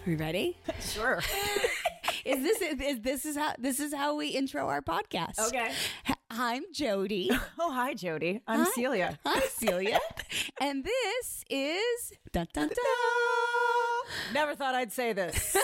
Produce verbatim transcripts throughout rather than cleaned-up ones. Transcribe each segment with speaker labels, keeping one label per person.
Speaker 1: Are you ready?
Speaker 2: Sure.
Speaker 1: Is this is this is how this is how we intro our podcast?
Speaker 2: Okay.
Speaker 1: H- I'm Jody.
Speaker 2: Oh, hi, Jody. I'm
Speaker 1: Hi.
Speaker 2: Celia.
Speaker 1: Hi, Celia. And this is dun, dun, dun.
Speaker 2: Never thought I'd say this.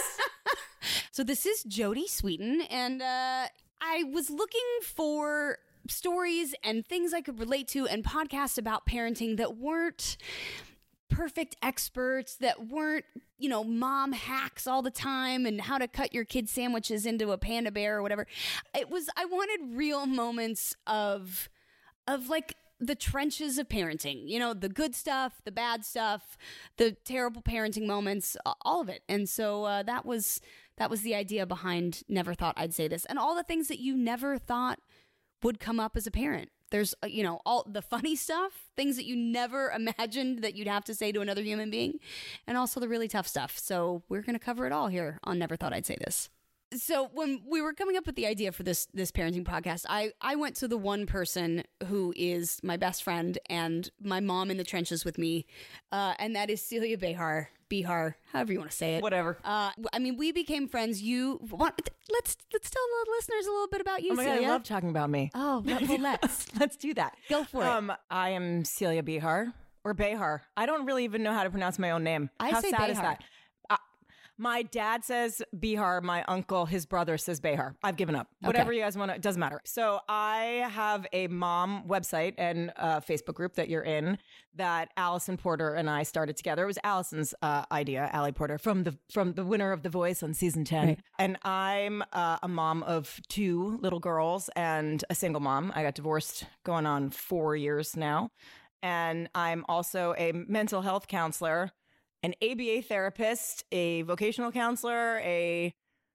Speaker 1: So this is Jody Sweeten, and uh, I was looking for stories and things I could relate to and podcasts about parenting that weren't perfect experts, that weren't, you know, mom hacks all the time and how to cut your kids' sandwiches into a Panda Bear or whatever. It was, I wanted real moments of, of like the trenches of parenting, you know, the good stuff, the bad stuff, the terrible parenting moments, all of it. And so uh, that was, that was the idea behind Never Thought I'd Say This, and all the things that you never thought would come up as a parent. There's, uh, you know, all the funny stuff, things that you never imagined that you'd have to say to another human being, and also the really tough stuff. So we're going to cover it all here on Never Thought I'd Say This. So when we were coming up with the idea for this this parenting podcast, I, I went to the one person who is my best friend and my mom in the trenches with me, uh, and that is Celia Behar, Behar, however you want to say it.
Speaker 2: Whatever.
Speaker 1: Uh, I mean, we became friends. You want, let's let's tell the listeners a little bit about you,
Speaker 2: Oh my
Speaker 1: Celia.
Speaker 2: God, I love talking about me.
Speaker 1: Oh, well, well, let's.
Speaker 2: Let's do that.
Speaker 1: Go for it.
Speaker 2: Um, I am Celia Behar or Behar. I don't really even know how to pronounce my own name.
Speaker 1: I
Speaker 2: How
Speaker 1: say
Speaker 2: sad is
Speaker 1: Behar.
Speaker 2: that? Uh, my dad says Behar. My uncle, his brother says Behar. I've given up. Whatever
Speaker 1: Okay.
Speaker 2: you guys want to, it doesn't matter. So I have a mom website and a Facebook group that you're in that Allison Porter and I started together. It was Allison's uh, idea, Allie Porter, from the from the winner of The Voice on season ten.
Speaker 1: Right.
Speaker 2: And I'm uh, a mom of two little girls and a single mom. I got divorced going on four years now. And I'm also a mental health counselor, an A B A therapist, a vocational counselor, a,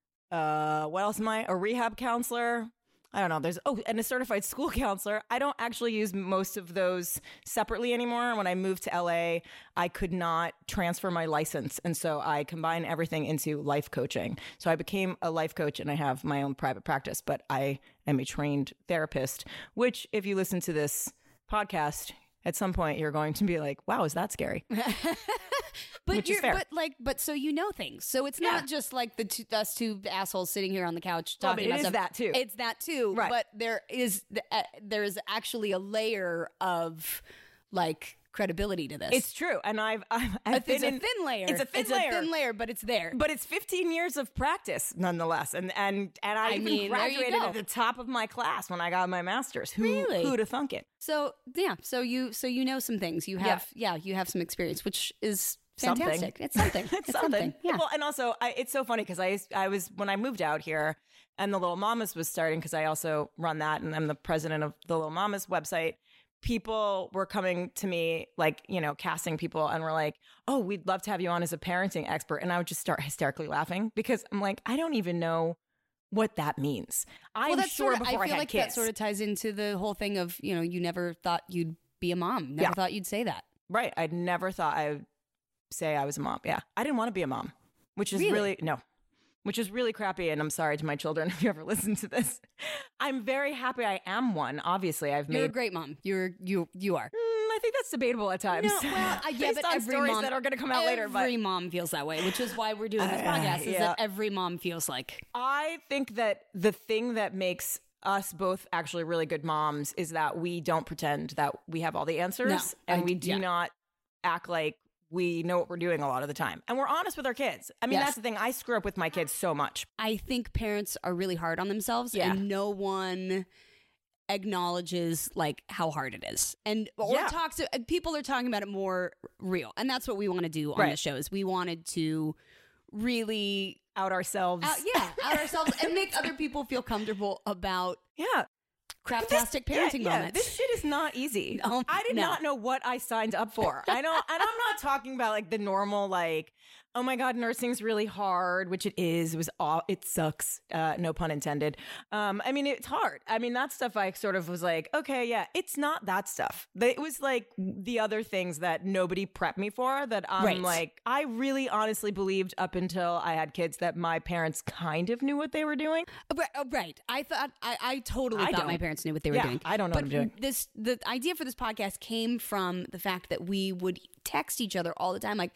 Speaker 2: uh, what else am I? A rehab counselor. I don't know. There's, oh, and a certified school counselor. I don't actually use most of those separately anymore. When I moved to L A, I could not transfer my license. And so I combine everything into life coaching. So I became a life coach and I have my own private practice, but I am a trained therapist, which if you listen to this podcast, at some point you're going to be like, wow, is that scary?
Speaker 1: But
Speaker 2: Which is
Speaker 1: you're,
Speaker 2: fair.
Speaker 1: but like, but so you know things. So it's
Speaker 2: Yeah.
Speaker 1: not just like the two, us two assholes sitting here on the couch
Speaker 2: Well,
Speaker 1: talking
Speaker 2: it
Speaker 1: about
Speaker 2: is
Speaker 1: stuff.
Speaker 2: that too.
Speaker 1: It's that too.
Speaker 2: Right.
Speaker 1: But there is the, uh, there is actually a layer of like credibility to this.
Speaker 2: It's true. And I've, I've, I've
Speaker 1: it's
Speaker 2: been
Speaker 1: a
Speaker 2: in-
Speaker 1: thin layer.
Speaker 2: It's a thin
Speaker 1: it's
Speaker 2: layer.
Speaker 1: a thin layer, but it's there.
Speaker 2: But it's fifteen years of practice nonetheless. And and and I,
Speaker 1: I
Speaker 2: even
Speaker 1: mean, there you
Speaker 2: graduated
Speaker 1: go.
Speaker 2: at the top of my class when I got my master's. Who
Speaker 1: Really?
Speaker 2: who'd have thunk it?
Speaker 1: So yeah, so you so you know some things. You have yeah, you have some experience, which is
Speaker 2: Something.
Speaker 1: fantastic. It's something. It's, something. Yeah.
Speaker 2: Well, and also I, it's so funny because I I was when I moved out here and the Little Mamas was starting because I also run that and I'm the president of the Little Mamas website. People were coming to me like, you know, casting people and were like, oh, we'd love to have you on as a parenting expert. And I would just start hysterically laughing because I'm like, I don't even know what that means. I'm
Speaker 1: well, that's
Speaker 2: sure
Speaker 1: sort of,
Speaker 2: before
Speaker 1: I
Speaker 2: I,
Speaker 1: feel
Speaker 2: had
Speaker 1: like
Speaker 2: kids.
Speaker 1: that sort of ties into the whole thing of, you know, you never thought you'd be a mom. Never
Speaker 2: Yeah.
Speaker 1: thought you'd say that.
Speaker 2: Right. I'd never thought I would say I was a mom. Yeah. I didn't want to be a mom, which is
Speaker 1: Really?
Speaker 2: really, no, which is really crappy. And I'm sorry to my children if you ever listen to this. I'm very happy I am one. Obviously, I've
Speaker 1: You're a
Speaker 2: made.
Speaker 1: great mom. You're you you are.
Speaker 2: Mm, I think that's debatable at times.
Speaker 1: No, well, I, yeah,
Speaker 2: Based
Speaker 1: but
Speaker 2: on
Speaker 1: every
Speaker 2: stories
Speaker 1: mom,
Speaker 2: that are going to come out later. But
Speaker 1: Every mom feels that way, which is why we're doing this
Speaker 2: Uh,
Speaker 1: podcast. Is
Speaker 2: yeah.
Speaker 1: that every mom feels like?
Speaker 2: I think that the thing that makes us both actually really good moms is that we don't pretend that we have all the answers,
Speaker 1: No,
Speaker 2: and
Speaker 1: I-
Speaker 2: we do
Speaker 1: yeah.
Speaker 2: not act like we know what we're doing a lot of the time. And we're honest with our kids. I mean,
Speaker 1: Yes.
Speaker 2: that's the thing. I screw up with my kids so much.
Speaker 1: I think parents are really hard on themselves,
Speaker 2: Yeah.
Speaker 1: and no one acknowledges like how hard it is, and or
Speaker 2: Yeah.
Speaker 1: talks to people are talking about it more real, and that's what we want to do on
Speaker 2: Right.
Speaker 1: the show. Is we wanted to really
Speaker 2: Out ourselves.
Speaker 1: out, yeah out ourselves and make other people feel comfortable about
Speaker 2: yeah.
Speaker 1: craptastic parenting
Speaker 2: yeah, yeah,
Speaker 1: moments.
Speaker 2: This shit is not easy.
Speaker 1: No,
Speaker 2: I did
Speaker 1: no.
Speaker 2: not know what I signed up for. I don't, and I'm not talking about like the normal, like, oh my God, nursing's really hard, which it is. It was all, it sucks. Uh, no pun intended. Um, I mean, it's hard. I mean, that stuff I sort of was like, okay, yeah, it's not that stuff. But it was like the other things that nobody prepped me for that I'm
Speaker 1: Right.
Speaker 2: like, I really honestly believed up until I had kids that my parents kind of knew what they were doing.
Speaker 1: Right, oh, right. I thought I, I totally
Speaker 2: I
Speaker 1: thought
Speaker 2: don't.
Speaker 1: my parents knew what they were
Speaker 2: Yeah,
Speaker 1: doing.
Speaker 2: I don't know
Speaker 1: but
Speaker 2: what I'm doing.
Speaker 1: This the idea for this podcast came from the fact that we would text each other all the time, like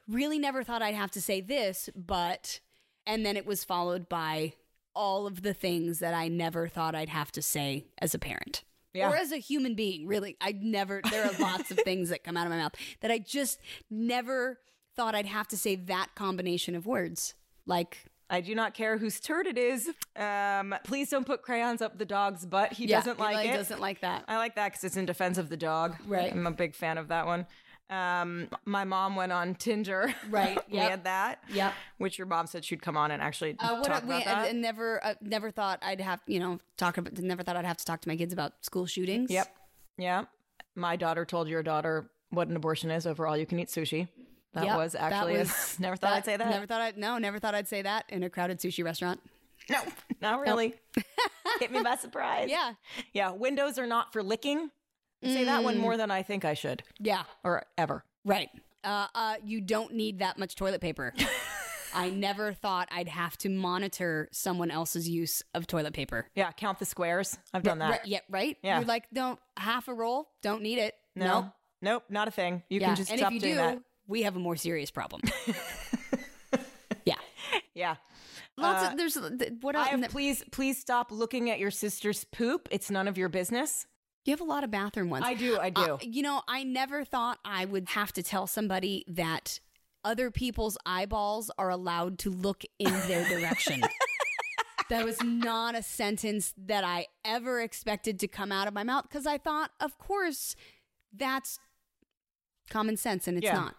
Speaker 1: really never thought I'd have to say this, but, and then it was followed by all of the things that I never thought I'd have to say as a parent. Yeah. Or as a human being, really. I never, there are lots of things that come out of my mouth that I just never thought I'd have to say that combination of words. Like,
Speaker 2: I do not care whose turd it is. Um, please don't put crayons up the dog's butt. He
Speaker 1: yeah,
Speaker 2: doesn't
Speaker 1: he
Speaker 2: like
Speaker 1: really
Speaker 2: it.
Speaker 1: doesn't like that.
Speaker 2: I like that because it's in defense of the dog.
Speaker 1: Right.
Speaker 2: I'm a big fan of that one. Um, my mom went on Tinder.
Speaker 1: Right.
Speaker 2: we
Speaker 1: yep.
Speaker 2: had that.
Speaker 1: Yep.
Speaker 2: Which your mom said she'd come on and actually
Speaker 1: uh, what
Speaker 2: talk
Speaker 1: we,
Speaker 2: about that.
Speaker 1: I, I never, uh, never thought I'd have, you know, talk about. Never thought I'd have to talk to my kids about school shootings.
Speaker 2: Yep. Yeah. My daughter told your daughter what an abortion is over all you can eat sushi. That
Speaker 1: yep,
Speaker 2: was actually,
Speaker 1: that was,
Speaker 2: a, never thought
Speaker 1: that,
Speaker 2: I'd say that.
Speaker 1: Never thought I'd, no, never thought I'd say that in a crowded sushi restaurant.
Speaker 2: No, not really. Nope. Hit me by surprise.
Speaker 1: Yeah.
Speaker 2: Yeah. Windows are not for licking. I say mm. that one more than I think I should.
Speaker 1: Yeah.
Speaker 2: Or ever.
Speaker 1: Right. Uh, uh, you don't need that much toilet paper. I never thought I'd have to monitor someone else's use of toilet paper.
Speaker 2: Yeah, count the squares. I've done that.
Speaker 1: Right, yeah, right?
Speaker 2: Yeah.
Speaker 1: You're like, don't, half a roll, don't need it.
Speaker 2: No.
Speaker 1: Nope.
Speaker 2: Nope, not a thing. You
Speaker 1: yeah.
Speaker 2: can just
Speaker 1: and
Speaker 2: stop
Speaker 1: if you
Speaker 2: doing
Speaker 1: do,
Speaker 2: that.
Speaker 1: We have a more serious problem. yeah.
Speaker 2: Yeah.
Speaker 1: Lots
Speaker 2: uh,
Speaker 1: of, there's, what else?
Speaker 2: I have, please, please stop looking at your sister's poop. It's none of your business.
Speaker 1: You have a lot of bathroom ones.
Speaker 2: I do, I do.
Speaker 1: Uh, you know, I never thought I would have to tell somebody that other people's eyeballs are allowed to look in their direction. That was not a sentence that I ever expected to come out of my mouth because I thought, of course, that's common sense, and it's
Speaker 2: yeah.
Speaker 1: not.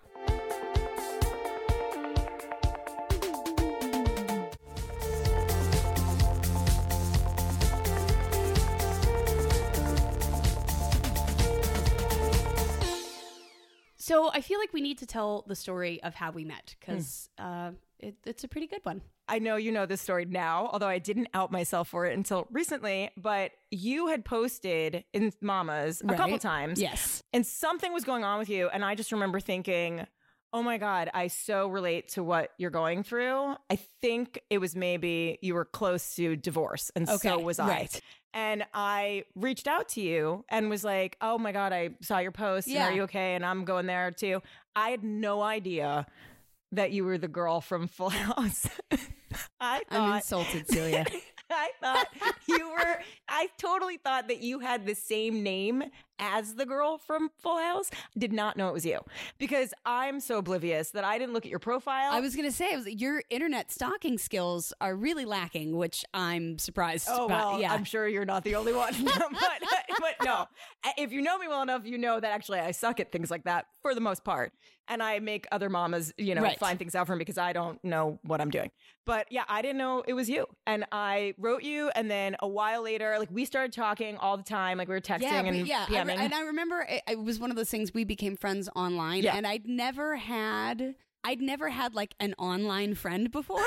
Speaker 1: So I feel like we need to tell the story of how we met because mm. uh, it, it's a pretty good one.
Speaker 2: I know you know this story now, although I didn't out myself for it until recently, but you had posted in Mama's a
Speaker 1: right.
Speaker 2: couple times.
Speaker 1: Yes.
Speaker 2: And something was going on with you. And I just remember thinking, oh my God, I so relate to what you're going through. I think it was maybe you were close to divorce, and
Speaker 1: okay.
Speaker 2: so was I.
Speaker 1: Right.
Speaker 2: And I reached out to you and was like, oh my God, I saw your post.
Speaker 1: Yeah.
Speaker 2: And are you okay? And I'm going there too. I had no idea that you were the girl from Full House. I thought,
Speaker 1: I'm insulted, Celia.
Speaker 2: I thought you were, I totally thought that you had the same name as the girl from Full House. Did not know it was you because I'm so oblivious that I didn't look at your profile.
Speaker 1: I was going to say, I was, your internet stalking skills are really lacking, which I'm surprised
Speaker 2: oh,
Speaker 1: about.
Speaker 2: Well,
Speaker 1: yeah.
Speaker 2: I'm sure you're not the only one. but, but no, if you know me well enough, you know that actually I suck at things like that for the most part. And I make other mamas, you know,
Speaker 1: right.
Speaker 2: find things out for me because I don't know what I'm doing. But yeah, I didn't know it was you. And I wrote you. And then a while later, like we started talking all the time. Like we were texting
Speaker 1: yeah,
Speaker 2: and
Speaker 1: we, yeah.
Speaker 2: PMing.
Speaker 1: I re- and I remember it, it was one of those things we became friends online.
Speaker 2: Yeah.
Speaker 1: And I'd never had, I'd never had like an online friend before.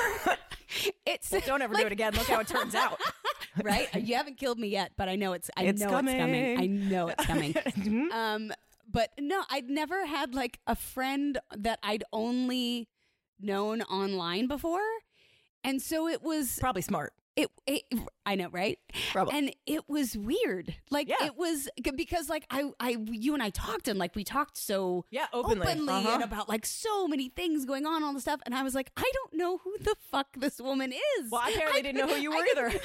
Speaker 1: It's
Speaker 2: well, don't ever
Speaker 1: like,
Speaker 2: do it again. Look how it turns out.
Speaker 1: Right? You haven't killed me yet, but I know it's, I
Speaker 2: it's
Speaker 1: know
Speaker 2: coming.
Speaker 1: it's coming. I know it's coming. um, But no, I'd never had like a friend that I'd only known online before. And so it was
Speaker 2: probably smart.
Speaker 1: It, it, I know, right?
Speaker 2: Probably.
Speaker 1: And it was weird. Like
Speaker 2: yeah.
Speaker 1: it was because like I, I, you and I talked and like we talked so
Speaker 2: yeah, openly,
Speaker 1: openly
Speaker 2: uh-huh.
Speaker 1: and about like so many things going on, all the stuff. And I was like, I don't know who the fuck this woman is.
Speaker 2: Well, I apparently
Speaker 1: I
Speaker 2: didn't know who you were either.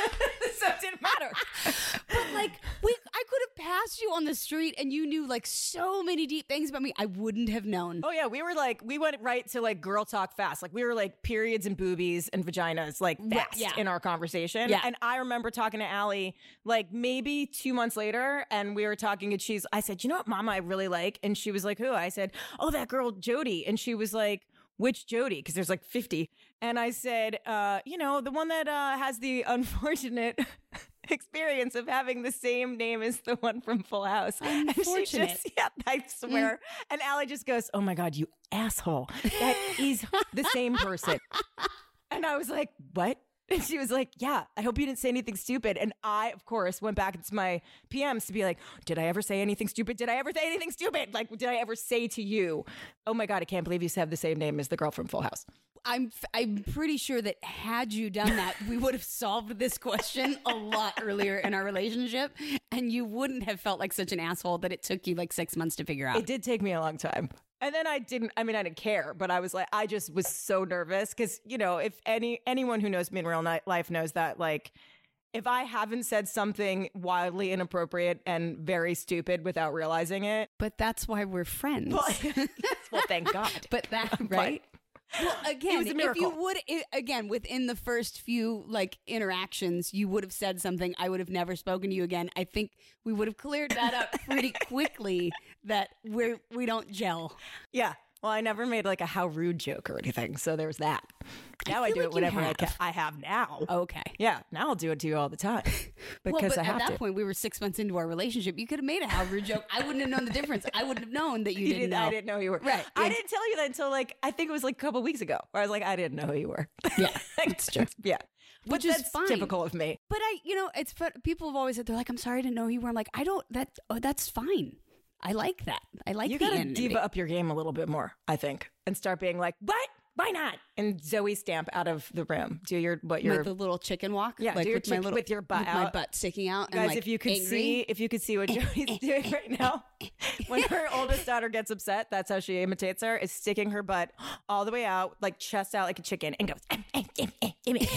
Speaker 2: So it didn't matter.
Speaker 1: But like we, I could have passed you on the street and you knew like so many deep things about me I wouldn't have known.
Speaker 2: Oh yeah, we were like, we went right to like girl talk fast. Like we were like periods and boobies and vaginas like fast
Speaker 1: yeah.
Speaker 2: in our conversation.
Speaker 1: Yeah.
Speaker 2: And I remember talking to Allie like maybe two months later, and we were talking and she's, I said, you know what, Mama, I really like? And she was like, who? I said, oh, that girl Jody. And she was like, which Jody? Because there's like fifty. And I said, uh, you know, the one that uh, has the unfortunate experience of having the same name as the one from Full House.
Speaker 1: Unfortunate.
Speaker 2: And she just, yeah, I swear. Mm. And Allie just goes, oh my God, you asshole. That is the same person. And I was like, what? And she was like, yeah, I hope you didn't say anything stupid. And I, of course, went back into my P Ms to be like, did I ever say anything stupid? Did I ever say anything stupid? Like, did I ever say to you, oh my God, I can't believe you have the same name as the girl from Full House?
Speaker 1: I'm I'm pretty sure that had you done that, we would have solved this question a lot earlier in our relationship, and you wouldn't have felt like such an asshole that it took you like six months to figure out.
Speaker 2: It did take me a long time. And then I didn't, I mean, I didn't care, but I was like, I just was so nervous because, you know, if any, anyone who knows me in real ni- life knows that, like, if I haven't said something wildly inappropriate and very stupid without realizing it.
Speaker 1: But that's why we're friends.
Speaker 2: Well, well thank God.
Speaker 1: But that, right? Well, again,
Speaker 2: was a
Speaker 1: if
Speaker 2: miracle.
Speaker 1: you would, i again, within the first few like interactions, you would have said something. I would have never spoken to you again. I think we would have cleared that up pretty quickly that we're, we don't gel.
Speaker 2: Yeah. Well, I never made like a how rude joke or anything. So there was that. Now I, I do
Speaker 1: like
Speaker 2: it whenever I
Speaker 1: have.
Speaker 2: can. I have now.
Speaker 1: Okay.
Speaker 2: Yeah. Now I'll do it to you all the time because
Speaker 1: well, but
Speaker 2: I have
Speaker 1: at that
Speaker 2: to.
Speaker 1: point, we were six months into our relationship. You could have made a how rude joke. I wouldn't have known the difference. I wouldn't have known that you,
Speaker 2: You
Speaker 1: didn't
Speaker 2: didn't-
Speaker 1: know.
Speaker 2: I didn't know you were.
Speaker 1: Right.
Speaker 2: I
Speaker 1: Yeah.
Speaker 2: didn't tell you that until like, I think it was like a couple weeks ago where I was like, I didn't know who you were.
Speaker 1: Yeah, it's true.
Speaker 2: Yeah.
Speaker 1: Which
Speaker 2: But
Speaker 1: is
Speaker 2: that's
Speaker 1: fine.
Speaker 2: typical of me.
Speaker 1: But I, you know, it's fun. People have always said, they're like, I'm sorry I didn't know who you were. I'm like, I don't, that, oh, that's fine. I like that. I like
Speaker 2: You
Speaker 1: the
Speaker 2: gotta
Speaker 1: anonymity.
Speaker 2: diva up your game a little bit more, I think, and start being like, what? Why not? And Zoe stamp out of the room. Do your, what your,
Speaker 1: With the little chicken walk,
Speaker 2: Yeah,
Speaker 1: like
Speaker 2: do your
Speaker 1: with my
Speaker 2: chick-
Speaker 1: little,
Speaker 2: with your butt
Speaker 1: with my
Speaker 2: out.
Speaker 1: butt sticking out.
Speaker 2: guys,
Speaker 1: and like
Speaker 2: if you could
Speaker 1: angry.
Speaker 2: see, if you could see what Joey's doing right now, when her oldest daughter gets upset, that's how she imitates her, is sticking her butt all the way out, like chest out like a chicken, and goes, "Eh, eh, eh, eh,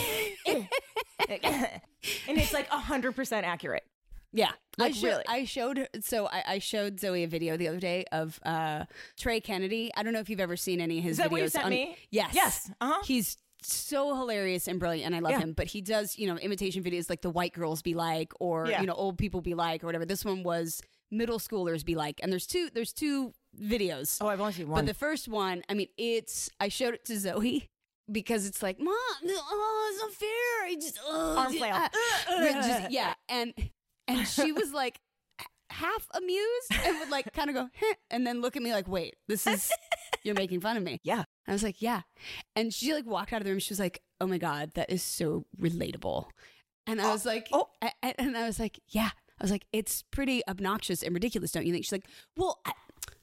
Speaker 2: eh, eh." and it's like a hundred percent accurate.
Speaker 1: Yeah,
Speaker 2: Like,
Speaker 1: I showed.
Speaker 2: really?
Speaker 1: I showed. her- So I, I showed Zoe a video the other day of uh, Trey Kennedy. I don't know if you've ever seen any of his
Speaker 2: Is that
Speaker 1: videos.
Speaker 2: what you sent
Speaker 1: on,
Speaker 2: me?
Speaker 1: Yes.
Speaker 2: Yes. Uh-huh.
Speaker 1: He's so hilarious and brilliant, and I love
Speaker 2: Yeah.
Speaker 1: him. But he does, you know, imitation videos like the white girls be like, or
Speaker 2: Yeah.
Speaker 1: you know, old people be like, or whatever. This one was middle schoolers be like, and there's two. There's two videos.
Speaker 2: Oh, I've only seen
Speaker 1: But
Speaker 2: one.
Speaker 1: the first one, I mean, it's. I showed it to Zoe. Because it's like, Mom, oh, it's not fair. I just, oh,
Speaker 2: Arm flail.
Speaker 1: uh, uh, just- yeah, and and she was like half amused and would like kind of go, "Heh," and then look at me like, wait, this is you're making fun of me.
Speaker 2: Yeah.
Speaker 1: I was like, yeah, and she like walked out of the room. She was like, oh my God, that is so relatable. And I was like,
Speaker 2: oh.
Speaker 1: I, I- and I was like, yeah. I was like, it's pretty obnoxious and ridiculous, don't you think? She's like, well, I,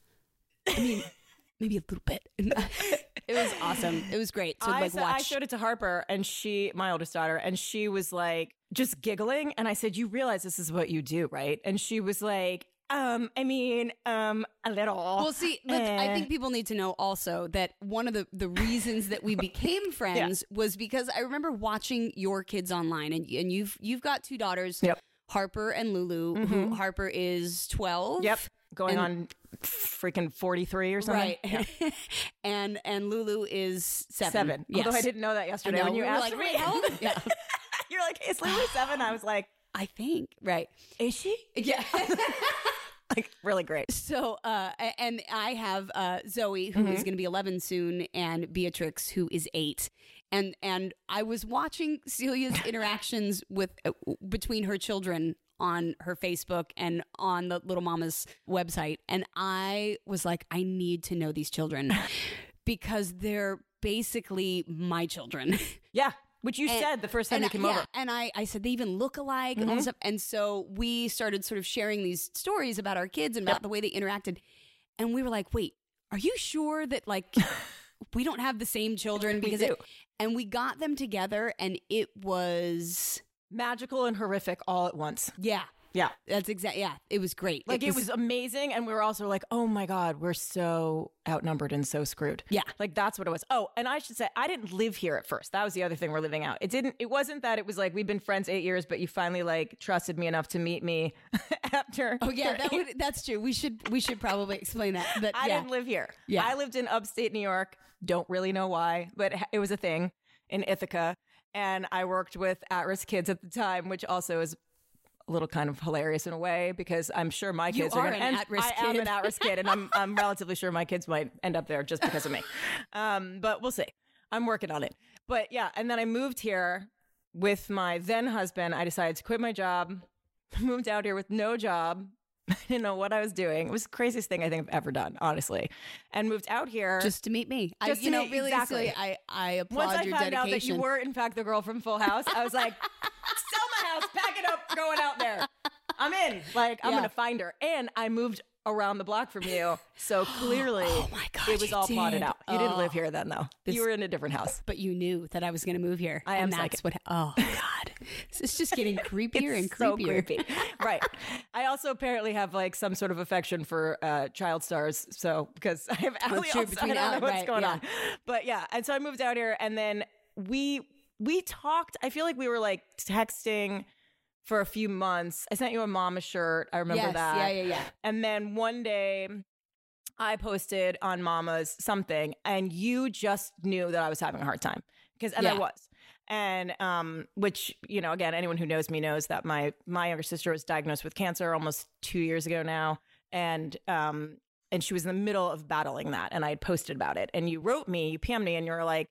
Speaker 1: I mean, maybe a little bit. And it was awesome. It was great to
Speaker 2: I,
Speaker 1: like
Speaker 2: sa-
Speaker 1: watch.
Speaker 2: I showed it to Harper, and she, my oldest daughter, and she was like just giggling. And I said, "You realize this is what you do, right?" And she was like, "Um, I mean, um, a little."
Speaker 1: Well, see, but I
Speaker 2: Eh.
Speaker 1: think people need to know also that one of the, the reasons that we became friends was because I remember watching your kids online, and and you've you've got two daughters,
Speaker 2: Yep.
Speaker 1: Harper and Lulu. Who Harper is twelve.
Speaker 2: Yep, going
Speaker 1: And-
Speaker 2: on freaking forty-three or something.
Speaker 1: Right,
Speaker 2: Yeah.
Speaker 1: and and Lulu is seven.
Speaker 2: Seven.
Speaker 1: Yes.
Speaker 2: Although I didn't know that
Speaker 1: I
Speaker 2: yesterday
Speaker 1: know,
Speaker 2: when you
Speaker 1: we were
Speaker 2: asked
Speaker 1: like,
Speaker 2: me.
Speaker 1: "Wait, how old?" Yeah,
Speaker 2: You're like, "Is Lulu seven?" I was like,
Speaker 1: I think right.
Speaker 2: "Is she?"
Speaker 1: Yeah.
Speaker 2: Like, really great.
Speaker 1: So, uh, a- and I have uh, Zoe, who is
Speaker 2: Mm-hmm.
Speaker 1: going to be eleven soon, and Beatrix, who is eight. And and I was watching Celia's interactions with uh, between her children on her Facebook and on the Little Mama's website, and I was like, I need to know these children because they're basically my children.
Speaker 2: Yeah, which you
Speaker 1: And-
Speaker 2: said the first time
Speaker 1: and
Speaker 2: you
Speaker 1: I-
Speaker 2: came
Speaker 1: yeah,
Speaker 2: over.
Speaker 1: and I, I said they even look alike and all this stuff. And so we started sort of sharing these stories about our kids and about the way they interacted. And we were like, wait, are you sure that like we don't have the same children? Because
Speaker 2: do.
Speaker 1: it, and we got them together and it was,
Speaker 2: Magical and horrific all at once.
Speaker 1: yeah,
Speaker 2: Yeah.
Speaker 1: that's exactly, yeah, it was great.
Speaker 2: Like, it was amazing. And we were also like, oh my God, we're so outnumbered and so screwed.
Speaker 1: Yeah.
Speaker 2: Like, that's what it was. Oh, and I should say, I didn't live here at first. That was the other thing we're living out. It didn't, it wasn't that it was like, we've been friends eight years, but you finally like trusted me enough to meet me after.
Speaker 1: Oh yeah, that would, that's true. We should, we should probably explain that. But
Speaker 2: I
Speaker 1: yeah.
Speaker 2: didn't live here.
Speaker 1: Yeah.
Speaker 2: I lived in upstate New York. Don't really know why, but it was a thing in Ithaca. And I worked with at-risk kids at the time, which also is a little kind of hilarious in a way because I'm sure my
Speaker 1: You
Speaker 2: kids
Speaker 1: are
Speaker 2: going
Speaker 1: an
Speaker 2: to
Speaker 1: at-risk
Speaker 2: I am
Speaker 1: kid.
Speaker 2: an at-risk kid, and I'm I'm relatively sure my kids might end up there just because of me. Um, but we'll see. I'm working on it. But yeah, and then I moved here with my then husband. I decided to quit my job, moved out here with no job. I didn't know what I was doing. It was the craziest thing I think I've ever done, honestly. And moved out here.
Speaker 1: Just to meet me. I,
Speaker 2: Just
Speaker 1: you
Speaker 2: to
Speaker 1: know,
Speaker 2: meet-
Speaker 1: really,
Speaker 2: exactly.
Speaker 1: Celia, I, I applaud
Speaker 2: Once I
Speaker 1: your
Speaker 2: found
Speaker 1: dedication.
Speaker 2: out that you were, in fact, the girl from Full House, I was like, sell my house, pack it up, going out there. I'm in. Like, I'm
Speaker 1: Yeah.
Speaker 2: going to find her. And I moved around the block from you. So clearly,
Speaker 1: Oh my God,
Speaker 2: it was
Speaker 1: you
Speaker 2: all plotted
Speaker 1: did.
Speaker 2: out. You didn't
Speaker 1: Oh.
Speaker 2: live here then, though.
Speaker 1: This-
Speaker 2: you were in a different house.
Speaker 1: But you knew that I was going to move here.
Speaker 2: I am
Speaker 1: and that's what. Oh God. It's just getting creepier and
Speaker 2: It's so
Speaker 1: creepier.
Speaker 2: creepy. Right. I also apparently have like some sort of affection for uh, child stars. So because I have Allie
Speaker 1: true,
Speaker 2: also, I
Speaker 1: between
Speaker 2: don't know
Speaker 1: Allie,
Speaker 2: what's
Speaker 1: right,
Speaker 2: going
Speaker 1: yeah.
Speaker 2: on. But yeah. And so I moved out here and then we we talked. I feel like we were like texting for a few months. I sent you a mama shirt. I remember
Speaker 1: Yes,
Speaker 2: that.
Speaker 1: yeah, yeah, yeah.
Speaker 2: And then one day I posted on Mama's something and you just knew that I was having a hard time. Because and I
Speaker 1: Yeah.
Speaker 2: was. And um, which, you know, again, anyone who knows me knows that my my younger sister was diagnosed with cancer almost two years ago now. And um, and she was in the middle of battling that. And I had posted about it. And you wrote me, you P M'd me, and you were like,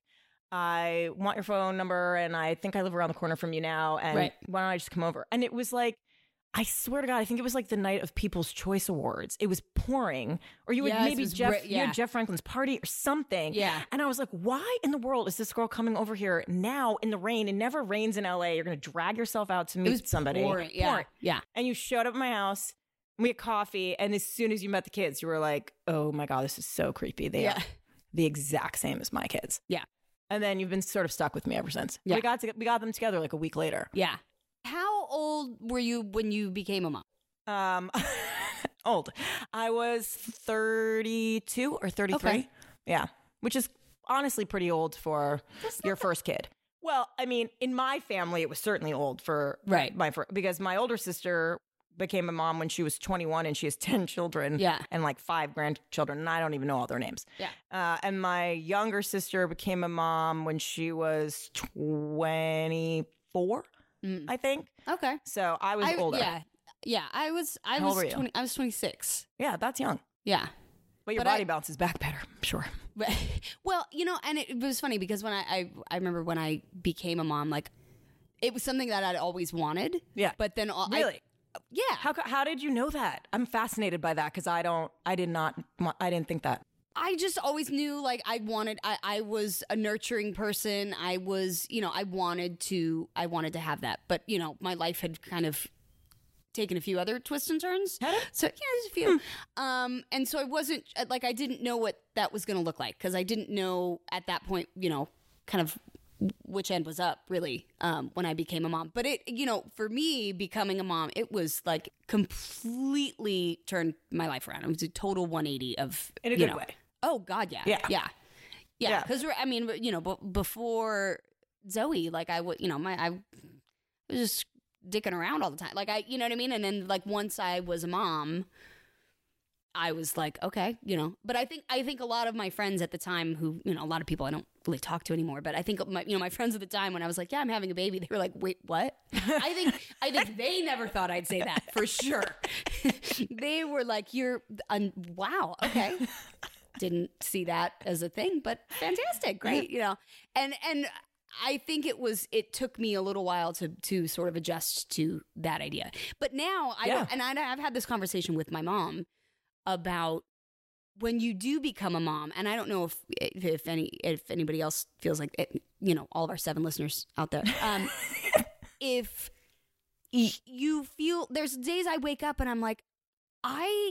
Speaker 2: I want your phone number and I think I live around the corner from you now. And
Speaker 1: Right.
Speaker 2: why don't I just come over? And it was like, I swear to God, I think it was like the night of People's Choice Awards. It was pouring, or you had
Speaker 1: Yes, it
Speaker 2: maybe
Speaker 1: was
Speaker 2: Jeff,
Speaker 1: ri-
Speaker 2: you
Speaker 1: yeah.
Speaker 2: had Jeff Franklin's party or something.
Speaker 1: Yeah.
Speaker 2: And I was like, why in the world is this girl coming over here now in the rain? It never rains in L A. You're going to drag yourself out to meet
Speaker 1: It was
Speaker 2: somebody.
Speaker 1: pouring, Yeah.
Speaker 2: Pouring.
Speaker 1: Yeah.
Speaker 2: And you showed up at my house. We had coffee. And as soon as you met the kids, you were like, oh my God, this is so creepy. They
Speaker 1: Yeah.
Speaker 2: are the exact same as my kids.
Speaker 1: Yeah.
Speaker 2: And then you've been sort of stuck with me ever since.
Speaker 1: Yeah.
Speaker 2: We got to, we got them together like a week later.
Speaker 1: Yeah. How old were you when you became a mom?
Speaker 2: Um, old. I was thirty-two or thirty-three.
Speaker 1: Okay.
Speaker 2: Yeah. Which is honestly pretty old for your first kid. Well, I mean, in my family, it was certainly old for
Speaker 1: Right.
Speaker 2: my first, because my older sister became a mom when she was twenty-one and she has ten children
Speaker 1: Yeah.
Speaker 2: and like five grandchildren. And I don't even know all their names.
Speaker 1: Yeah.
Speaker 2: Uh, and my younger sister became a mom when she was twenty-four,
Speaker 1: Mm.
Speaker 2: I think.
Speaker 1: Okay.
Speaker 2: So I was
Speaker 1: I,
Speaker 2: older.
Speaker 1: Yeah. Yeah. I was, I
Speaker 2: How old
Speaker 1: was
Speaker 2: were you?
Speaker 1: twenty, I was twenty-six.
Speaker 2: Yeah, that's young.
Speaker 1: Yeah.
Speaker 2: But your
Speaker 1: But I-
Speaker 2: body bounces back better, I'm sure.
Speaker 1: But, well, you know, and it, it was funny because when I, I, I remember when I became a mom, like it was something that I'd always wanted.
Speaker 2: Yeah.
Speaker 1: But then all, I-
Speaker 2: Really?
Speaker 1: yeah.
Speaker 2: How co- how did you know that? I'm fascinated by that because I don't, I did not, want- I didn't think that.
Speaker 1: I just always knew like I wanted I, I was a nurturing person. I was, you know, I wanted to I wanted to have that. But, you know, my life had kind of taken a few other twists and turns.
Speaker 2: Had it?
Speaker 1: So, yeah, there's a few. Um and so I wasn't like I didn't know what that was going to look like because I didn't know at that point, you know, kind of which end was up really um when I became a mom. But it, you know, for me becoming a mom, it was like completely turned my life around. It was a total one eighty of
Speaker 2: In a
Speaker 1: you
Speaker 2: good
Speaker 1: know,
Speaker 2: way.
Speaker 1: Oh God, yeah,
Speaker 2: Yeah.
Speaker 1: yeah, yeah.
Speaker 2: Yeah.
Speaker 1: Because we're, I mean, you know, b- before Zoe, like I would, you know, my I was just dicking around all the time, like I, you know what I mean. And then like once I was a mom, I was like, okay, you know. But I think I think a lot of my friends at the time, who you know, a lot of people I don't really talk to anymore, but I think my, you know, my friends at the time when I was like, yeah, I'm having a baby, they were like, wait, what? I think I think they never thought I'd say that for sure. They were like, you're, un- wow, okay. Didn't see that as a thing, but fantastic, great, you know. And and I think it was it took me a little while to to sort of adjust to that idea. But now I
Speaker 2: Yeah.
Speaker 1: don't, and I, I've had this conversation with my mom about when you do become a mom, and I don't know if if any if anybody else feels like it, you know, all of our seven listeners out there. Um, if y- you feel there's days I wake up and I'm like, I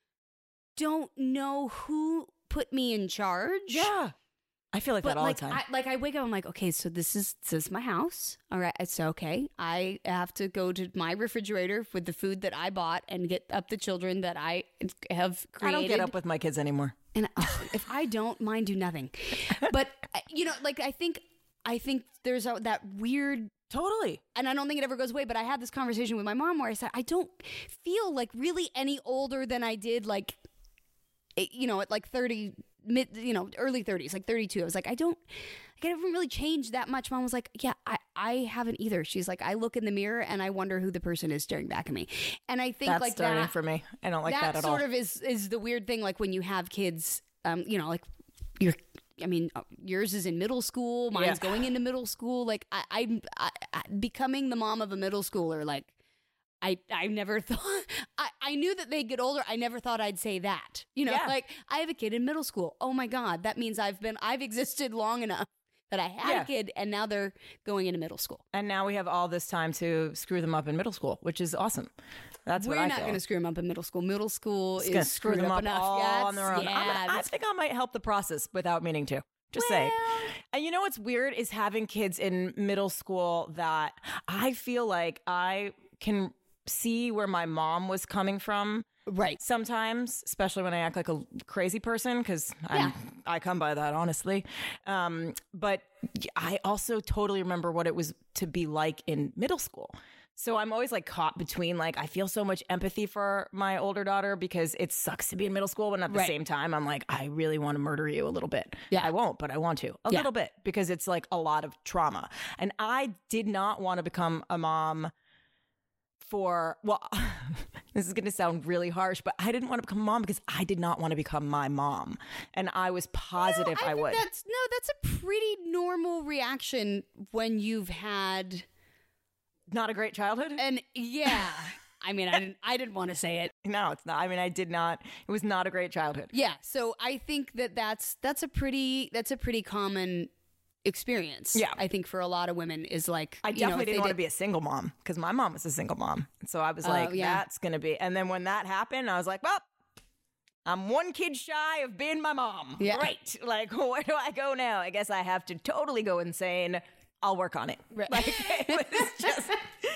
Speaker 1: don't know who put me in charge.
Speaker 2: Yeah. I feel like
Speaker 1: But
Speaker 2: that all
Speaker 1: like,
Speaker 2: the time.
Speaker 1: I, like I wake up, I'm like, okay, so this is this is my house. All right, it's okay. I have to go to my refrigerator with the food that I bought and get up the children that I have
Speaker 2: I
Speaker 1: created.
Speaker 2: don't get up with my kids anymore.
Speaker 1: And oh, if I don't, mine do nothing. But uh, you know, like I think, I think there's a, that weird,
Speaker 2: Totally.
Speaker 1: and I don't think it ever goes away. But I had this conversation with my mom where I said I don't feel like really any older than I did, like, eh, you know, at like thirty, mid, you know, early thirties, like thirty-two. I was like, I don't, like, I haven't really changed that much. Mom was like, yeah, I, I haven't either. She's like, I look in the mirror and I wonder who the person is staring back at me. And I think
Speaker 2: That's
Speaker 1: like
Speaker 2: starting
Speaker 1: that
Speaker 2: for me. I don't like that,
Speaker 1: that
Speaker 2: at
Speaker 1: sort
Speaker 2: all.
Speaker 1: of is is the weird thing, like when you have kids, um you know, like you're I mean uh, yours is in middle school, mine's
Speaker 2: Yeah.
Speaker 1: going into middle school, like I, I'm I, I becoming the mom of a middle schooler, like I I never thought I, I knew that they'd get older. I never thought I'd say that, you know.
Speaker 2: Yeah.
Speaker 1: Like I have a kid in middle school. Oh my God, that means I've been I've existed long enough that I had
Speaker 2: Yeah.
Speaker 1: a kid and now they're going into middle school.
Speaker 2: And now we have all this time to screw them up in middle school, which is awesome. That's
Speaker 1: We're
Speaker 2: what I
Speaker 1: not
Speaker 2: feel.
Speaker 1: going to screw them up in middle school. Middle school
Speaker 2: It's
Speaker 1: is
Speaker 2: gonna screw
Speaker 1: screwed
Speaker 2: them
Speaker 1: up,
Speaker 2: up
Speaker 1: enough.
Speaker 2: all
Speaker 1: Yes,
Speaker 2: on their own.
Speaker 1: Yeah,
Speaker 2: I'm gonna- I
Speaker 1: that's-
Speaker 2: think I might help the process without meaning to. Just
Speaker 1: well,
Speaker 2: saying. And you know what's weird is having kids in middle school that I feel like I can see where my mom was coming from.
Speaker 1: Right.
Speaker 2: Sometimes, especially when I act like a crazy person, because yeah. I come by that, honestly. Um, but I also totally remember what it was to be like in middle school. So I'm always like caught between like, I feel so much empathy for my older daughter because it sucks to be in middle school. But at the right. same time, I'm like, I really want to murder you a little bit. Yeah. I won't, but I want to a yeah. little bit because it's like a lot of trauma. And I did not want to become a mom for, well, this is going to sound really harsh, but I didn't want to become a mom because I did not want to become my mom. And I was positive
Speaker 1: no, I,
Speaker 2: I would.
Speaker 1: That's, no, that's a pretty normal reaction when you've had...
Speaker 2: Not a great childhood?
Speaker 1: And yeah, I mean, I didn't, I didn't want to say it.
Speaker 2: No, it's not. I mean, I did not. It was not a great childhood.
Speaker 1: Yeah. So I think that that's, that's a pretty, that's a pretty common experience.
Speaker 2: Yeah.
Speaker 1: I think for a lot of women is like,
Speaker 2: I definitely you know, didn't want did... to be a single mom because my mom was a single mom. So I was like, uh, yeah. that's going to be, and then when that happened, I was like, well, I'm one kid shy of being my mom. Yeah. Great. Like, where do I go now? I guess I have to totally go insane. I'll work on it. Right. Like, it was just,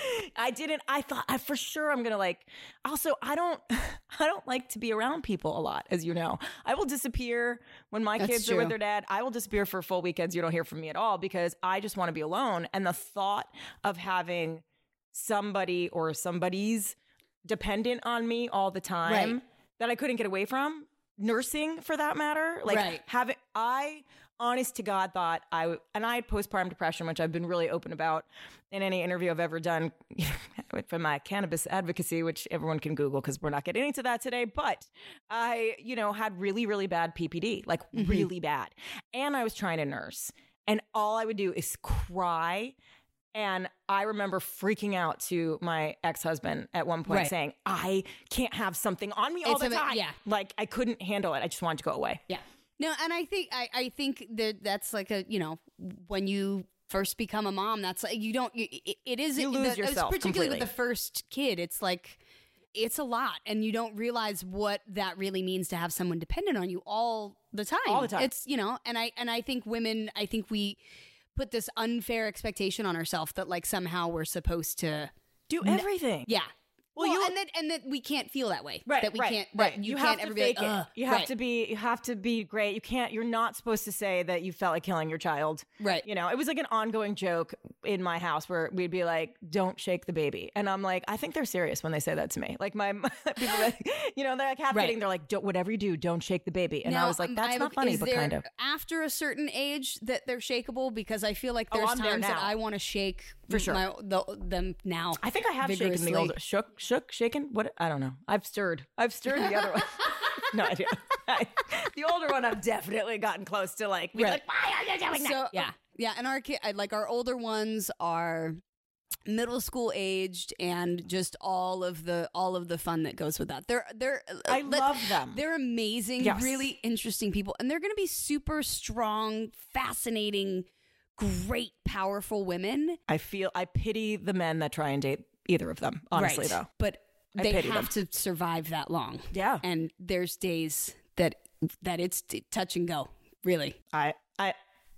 Speaker 2: I didn't, I thought, I for sure I'm going to like, also, I don't, I don't like to be around people a lot, as you know. I will disappear when my That's kids true. are with their dad. I will disappear for full weekends. You don't hear from me at all because I just want to be alone. And the thought of having somebody or somebody's dependent on me all the time right. that I couldn't get away from, nursing for that matter, like right. having, I... honest to God thought I, and I had postpartum depression, which I've been really open about in any interview I've ever done from my cannabis advocacy, which everyone can Google because we're not getting into that today. But I, you know, had really, really bad P P D, like mm-hmm. really bad. And I was trying to nurse and all I would do is cry. And I remember freaking out to my ex-husband at one point right. saying, I can't have something on me all it's the a, time. Yeah. Like I couldn't handle it. I just wanted to go away.
Speaker 1: Yeah. No, and I think I, I think that that's like a, you know, when you first become a mom, that's like, you don't, you, it, it is,
Speaker 2: you lose
Speaker 1: the,
Speaker 2: yourself
Speaker 1: particularly
Speaker 2: completely.
Speaker 1: With the first kid, it's like, it's a lot and you don't realize what that really means to have someone dependent on you all the time.
Speaker 2: All the time.
Speaker 1: It's, you know, and I, and I think women, I think we put this unfair expectation on ourselves that like somehow we're supposed to
Speaker 2: do everything.
Speaker 1: N- yeah. Well, well you, and that and that we can't feel that way.
Speaker 2: Right.
Speaker 1: That we
Speaker 2: right,
Speaker 1: can't.
Speaker 2: Right.
Speaker 1: That you,
Speaker 2: you
Speaker 1: can't
Speaker 2: have to
Speaker 1: ever
Speaker 2: fake
Speaker 1: be like,
Speaker 2: it. You have
Speaker 1: right.
Speaker 2: to be. You have to be great. You can't. You're not supposed to say that you felt like killing your child.
Speaker 1: Right.
Speaker 2: You know, it was like an ongoing joke in my house where we'd be like, "Don't shake the baby," and I'm like, I think they're serious when they say that to me. Like my people, like, you know, they're like half kidding. Right. They're like, don't, "Whatever you do, don't shake the baby," and
Speaker 1: now,
Speaker 2: I was like, "That's
Speaker 1: I'm,
Speaker 2: not funny,
Speaker 1: is
Speaker 2: but
Speaker 1: there,
Speaker 2: kind of."
Speaker 1: After a certain age, that they're shakeable because I feel like there's
Speaker 2: oh,
Speaker 1: times that I want to shake
Speaker 2: for sure
Speaker 1: my, the, them now.
Speaker 2: I think I have
Speaker 1: vigorously.
Speaker 2: shaken the older shook, shook, shaken. What I don't know. I've stirred. I've stirred the other one. No idea. I, the older one, I've definitely gotten close to like, be right. like, why are you doing
Speaker 1: so,
Speaker 2: that?
Speaker 1: Yeah, yeah. And our kid, like our older ones are middle school aged, and just all of the all of the fun that goes with that. They're they're.
Speaker 2: I uh, love them.
Speaker 1: They're amazing, yes. really interesting people, and they're going to be super strong, fascinating, great, powerful women.
Speaker 2: I feel I pity the men that try and date either of them. Honestly,
Speaker 1: right.
Speaker 2: though,
Speaker 1: but. They have
Speaker 2: them.
Speaker 1: to survive that long.
Speaker 2: Yeah.
Speaker 1: And there's days that that it's t- touch and go, really.
Speaker 2: I I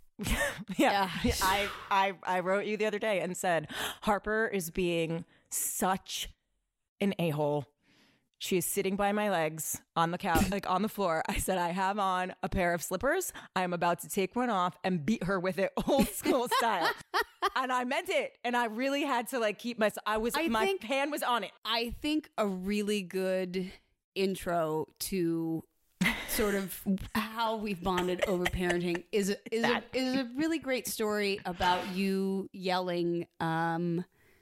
Speaker 2: yeah. yeah. I I I wrote you the other day and said Harper is being such an a-hole. She is sitting by my legs on the couch, like on the floor. I said, I have on a pair of slippers. I am about to take one off and beat her with it old school style. And I meant it. And I really had to like keep myself, I was, I my think, hand was on it.
Speaker 1: I think a really good intro to sort of how we've bonded over parenting is, a, is, a, is a really great story about you yelling um,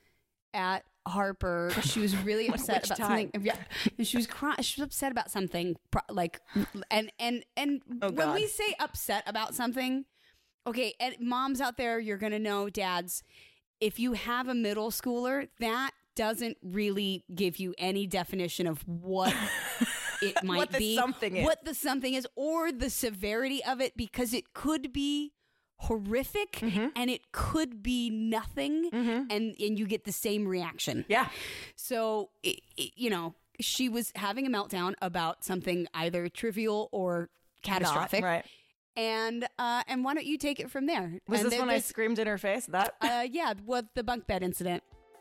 Speaker 1: at Harper. She was really upset about
Speaker 2: time?
Speaker 1: something. Yeah, she was crying. She was upset about something. Like, and and and
Speaker 2: oh,
Speaker 1: when we say upset about something, okay, and moms out there, you're gonna know, dads, if you have a middle schooler, that doesn't really give you any definition of what it might
Speaker 2: what the
Speaker 1: be,
Speaker 2: something is.
Speaker 1: what the something is, or the severity of it, because it could be horrific mm-hmm. and it could be nothing mm-hmm. and and you get the same reaction.
Speaker 2: Yeah.
Speaker 1: So it, it, you know, she was having a meltdown about something either trivial or catastrophic.
Speaker 2: Not, right.
Speaker 1: and uh, and why don't you take it from there?
Speaker 2: Was
Speaker 1: and
Speaker 2: this
Speaker 1: there-
Speaker 2: when I
Speaker 1: there's-
Speaker 2: screamed in her face? That
Speaker 1: Uh, yeah, with the bunk bed incident.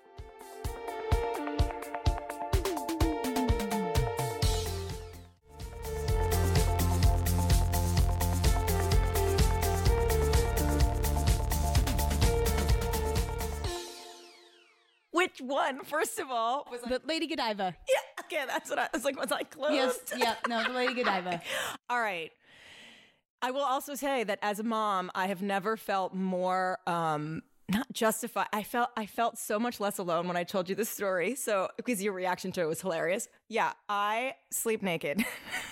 Speaker 2: which one? First of all, was I,
Speaker 1: The Lady Godiva.
Speaker 2: yeah, okay, that's what I was like. Was I close?
Speaker 1: Yes, yeah, no, the Lady Godiva.
Speaker 2: All right. I will also say that as a mom, I have never felt more um not justified. I felt I felt so much less alone when I told you this story. So because your reaction to it was hilarious. Yeah, I sleep naked.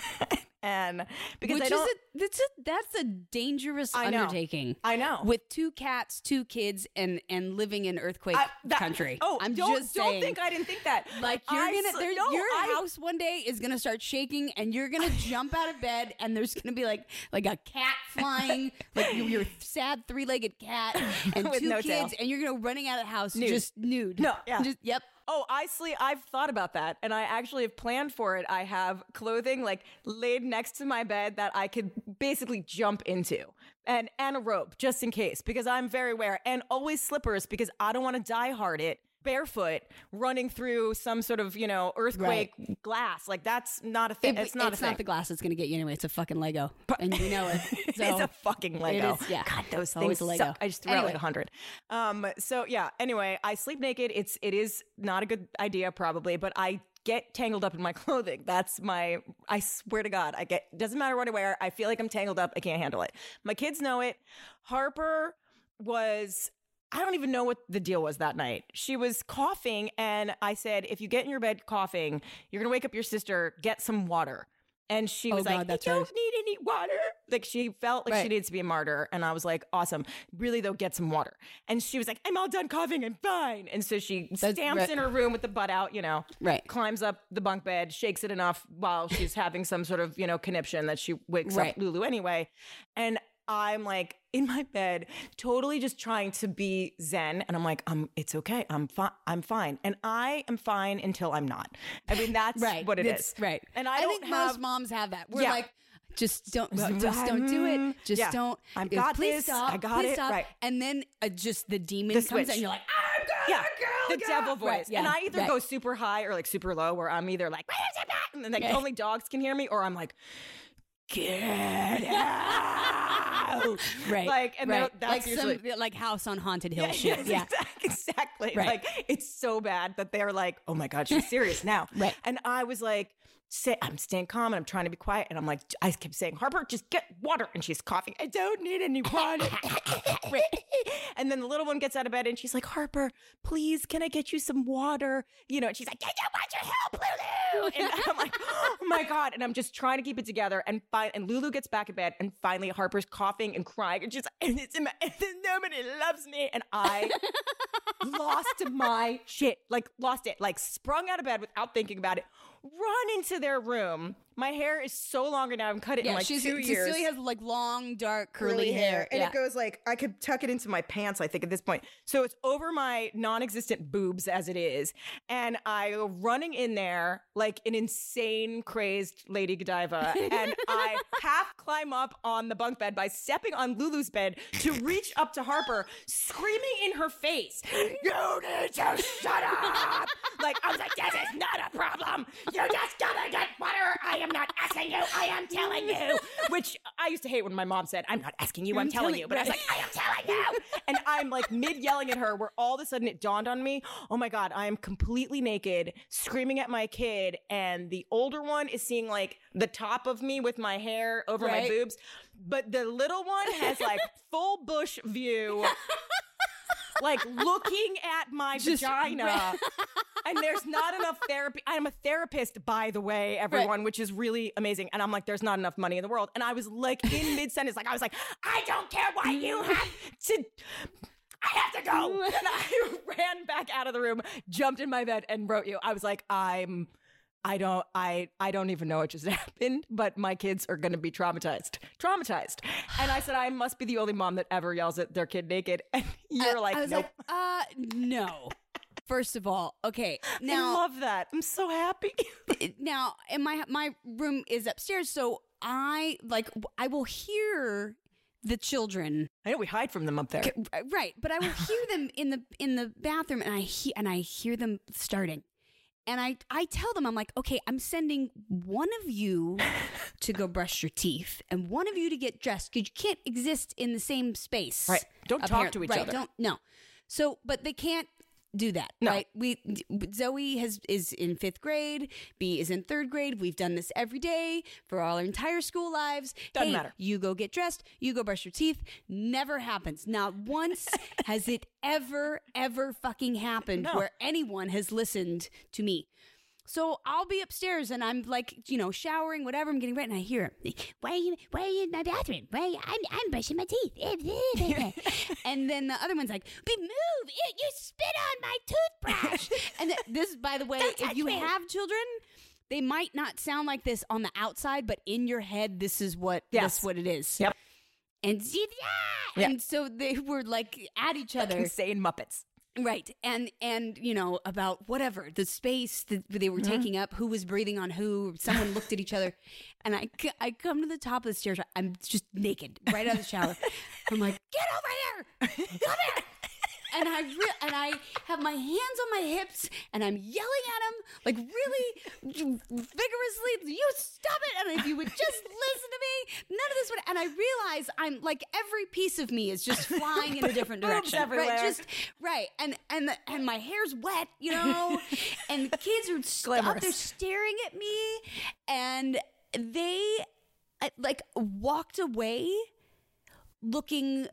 Speaker 2: And because
Speaker 1: Which
Speaker 2: I
Speaker 1: is
Speaker 2: don't
Speaker 1: a, that's a that's a dangerous
Speaker 2: I know.
Speaker 1: undertaking.
Speaker 2: I know.
Speaker 1: With two cats, two kids, and and living in earthquake
Speaker 2: I- that-
Speaker 1: country.
Speaker 2: Oh,
Speaker 1: I'm
Speaker 2: don't,
Speaker 1: just
Speaker 2: don't
Speaker 1: saying.
Speaker 2: think I didn't think that.
Speaker 1: Like you're
Speaker 2: I
Speaker 1: gonna,
Speaker 2: sl-
Speaker 1: there,
Speaker 2: no,
Speaker 1: your
Speaker 2: I-
Speaker 1: house one day is gonna start shaking, and you're gonna jump out of bed, and there's gonna be like like a cat flying, like your, your sad three-legged cat, and
Speaker 2: With
Speaker 1: two
Speaker 2: no
Speaker 1: kids,
Speaker 2: tail.
Speaker 1: and you're gonna running out of the house
Speaker 2: Nude.
Speaker 1: just nude.
Speaker 2: No, yeah.
Speaker 1: Just, yep.
Speaker 2: Oh, I sleep. I've thought about that, and I actually have planned for it. I have clothing like laid next to my bed that I could basically jump into, and and a robe just in case, because I'm very aware, and always slippers because I don't want to die hard it barefoot running through some sort of you know earthquake glass. Like that's not a thing.
Speaker 1: It-
Speaker 2: it's not
Speaker 1: it's
Speaker 2: a thing.
Speaker 1: not the glass that's gonna get you anyway. It's a fucking Lego, and you know it. So
Speaker 2: It's a fucking Lego.
Speaker 1: It is, yeah.
Speaker 2: God, those
Speaker 1: It's always
Speaker 2: things
Speaker 1: a Lego.
Speaker 2: suck. I just threw out
Speaker 1: Anyway.
Speaker 2: like a hundred. Um. So yeah. Anyway, I sleep naked. It's it is not a good idea probably, but I get tangled up in my clothing. That's my. I swear to God, I get. Doesn't matter what I wear. I feel like I'm tangled up. I can't handle it. My kids know it. Harper was. I don't even know what the deal was that night. She was coughing, and I said, if you get in your bed coughing, you're going to wake up your sister, get some water. And she
Speaker 1: Oh,
Speaker 2: was
Speaker 1: God,
Speaker 2: like,
Speaker 1: that's
Speaker 2: I don't
Speaker 1: right.
Speaker 2: need any water. Like, she felt like she
Speaker 1: Right.
Speaker 2: needs to be a martyr. And I was like, awesome. Really, though, get some water. And she was like, I'm all done coughing. I'm fine. And so she
Speaker 1: That's
Speaker 2: stamps
Speaker 1: right.
Speaker 2: in her room with the butt out, you know,
Speaker 1: Right.
Speaker 2: climbs up the bunk bed, shakes it enough while she's having some sort of, you know, conniption that she wakes
Speaker 1: Right.
Speaker 2: up Lulu anyway. And I'm like in my bed, totally just trying to be zen. And I'm like, um, it's okay. I'm fine. I'm fine. And I am fine until I'm not. I mean, that's
Speaker 1: Right.
Speaker 2: what it is.
Speaker 1: It's- Right.
Speaker 2: And I,
Speaker 1: I
Speaker 2: don't
Speaker 1: think
Speaker 2: have,
Speaker 1: most moms have that. We're
Speaker 2: Yeah.
Speaker 1: like, just don't, just don't do it. Just
Speaker 2: Yeah.
Speaker 1: don't.
Speaker 2: I've
Speaker 1: uh,
Speaker 2: got
Speaker 1: please
Speaker 2: this.
Speaker 1: Stop.
Speaker 2: I got
Speaker 1: please
Speaker 2: it.
Speaker 1: Stop.
Speaker 2: Right.
Speaker 1: And then uh, just the demon
Speaker 2: The
Speaker 1: comes
Speaker 2: switch.
Speaker 1: and you're like, I'm gonna
Speaker 2: yeah,
Speaker 1: go.
Speaker 2: the devil voice.
Speaker 1: Right, yeah,
Speaker 2: and I either
Speaker 1: right.
Speaker 2: go super high or like super low, where I'm either like, and then like
Speaker 1: Yeah.
Speaker 2: only dogs can hear me, or I'm like, get out.
Speaker 1: Right.
Speaker 2: Like, and
Speaker 1: right.
Speaker 2: that's
Speaker 1: like
Speaker 2: usually.
Speaker 1: some like House on Haunted Hill
Speaker 2: Yeah,
Speaker 1: shit.
Speaker 2: yes,
Speaker 1: Yeah.
Speaker 2: exact- exactly.
Speaker 1: Right.
Speaker 2: Like it's so bad that they're like, "Oh my god, she's serious now."
Speaker 1: Right.
Speaker 2: And I was like, say, "I'm staying calm and I'm trying to be quiet." And I'm like, I kept saying, "Harper, just get water." And she's coughing. I don't need any water. Right. And then the little one gets out of bed and she's like, "Harper, please, can I get you some water?" You know, and she's like, "I don't want your help, Lulu." And I'm like, "Oh my god!" And I'm just trying to keep it together. And fi- and Lulu gets back in bed, and finally Harper's coughing and crying, and she's like, and it's in my, and nobody loves me, and I lost my shit, like lost it, like sprung out of bed without thinking about it, run into their room. My hair is so longer now. I've cut it
Speaker 1: Yeah,
Speaker 2: in like
Speaker 1: she's,
Speaker 2: two years.
Speaker 1: Cecilia has like long, dark, curly, hair.
Speaker 2: And
Speaker 1: yeah.
Speaker 2: it goes like, I could tuck it into my pants, I think, at this point. So it's over my non-existent boobs as it is. And I go running in there like an insane, crazed Lady Godiva. And I half climb up on the bunk bed by stepping on Lulu's bed to reach up to Harper, screaming in her face, "You need to shut up!" Like, I was like, "This is not a problem. You just gotta get water. I am not asking you. I am telling you." Which I used to hate when my mom said, "I'm not asking you, I'm,
Speaker 1: I'm
Speaker 2: telling,
Speaker 1: telling-
Speaker 2: you." But I was
Speaker 1: right.
Speaker 2: like, "I am telling you." And I'm like mid yelling at her, where all of a sudden it dawned on me, oh my God, I am completely naked, screaming at my kid. And the older one is seeing like the top of me with my hair over my
Speaker 1: Right.
Speaker 2: boobs. But the little one has like full bush view, like looking at my
Speaker 1: Just-
Speaker 2: vagina. And there's not enough therapy. I'm a therapist, by the way, everyone,
Speaker 1: Right.
Speaker 2: which is really amazing. And I'm like, there's not enough money in the world. And I was like in mid sentence, like I was like, I don't care why you have to. I have to go. And I ran back out of the room, jumped in my bed, and wrote you. I was like, I'm. I don't. I. I don't even know what just happened. But my kids are going to be traumatized. Traumatized. And I said, I must be the only mom that ever yells at their kid naked. And you're
Speaker 1: I,
Speaker 2: like,
Speaker 1: I was
Speaker 2: nope.
Speaker 1: like, uh, no. First of all, okay.
Speaker 2: I
Speaker 1: Now,
Speaker 2: love that. I'm so happy.
Speaker 1: now, and my my room is upstairs, so I like I will hear the children.
Speaker 2: I know we hide from them up there.
Speaker 1: Right, but I will hear them in the in the bathroom, and I he- and I hear them starting. And I, I tell them, I'm like, okay, I'm sending one of you to go brush your teeth and one of you to get dressed because you can't exist in the same space.
Speaker 2: Right. Don't talk to each
Speaker 1: right,
Speaker 2: other.
Speaker 1: Don't, no. So, but they can't do that.
Speaker 2: No.
Speaker 1: Right. We, Zoe has is in fifth grade. B is in third grade. We've done this every day for all our entire school lives.
Speaker 2: Doesn't
Speaker 1: hey,
Speaker 2: matter.
Speaker 1: You go get dressed. You go brush your teeth. Never happens. Not once has it ever, ever fucking happened
Speaker 2: No.
Speaker 1: where anyone has listened to me. So I'll be upstairs and I'm like, you know, showering, whatever. I'm getting ready, and I hear, "Why are you? Why are you in my bathroom? Why? Are you, I'm I'm brushing my teeth." And then the other one's like, "But move! You, you spit on my toothbrush." And th- this, by the way,
Speaker 2: Don't
Speaker 1: if
Speaker 2: touch
Speaker 1: you
Speaker 2: me.
Speaker 1: have children, they might not sound like this on the outside, but in your head, this is what
Speaker 2: Yes.
Speaker 1: this what it is.
Speaker 2: Yep.
Speaker 1: And yeah,
Speaker 2: Yeah.
Speaker 1: and so they were like at each other.
Speaker 2: Insane Muppets.
Speaker 1: Right. And, and, you know, about whatever, the space that they were taking up, who was breathing on who, someone looked at each other. And I, c- I come to the top of the stairs. I'm just naked, right out of the shower. I'm like, get over here. Come here. And I re- and I have my hands on my hips and I'm yelling at him like really vigorously, you stop it. And if you would just listen to me, none of this would. And I realize I'm like every piece of me is just flying in a different
Speaker 2: Boobs
Speaker 1: direction.
Speaker 2: everywhere.
Speaker 1: Right, just right. And and the, and my hair's wet, you know. And the kids are st- up
Speaker 2: Glamorous.
Speaker 1: there staring at me, and they uh, like walked away looking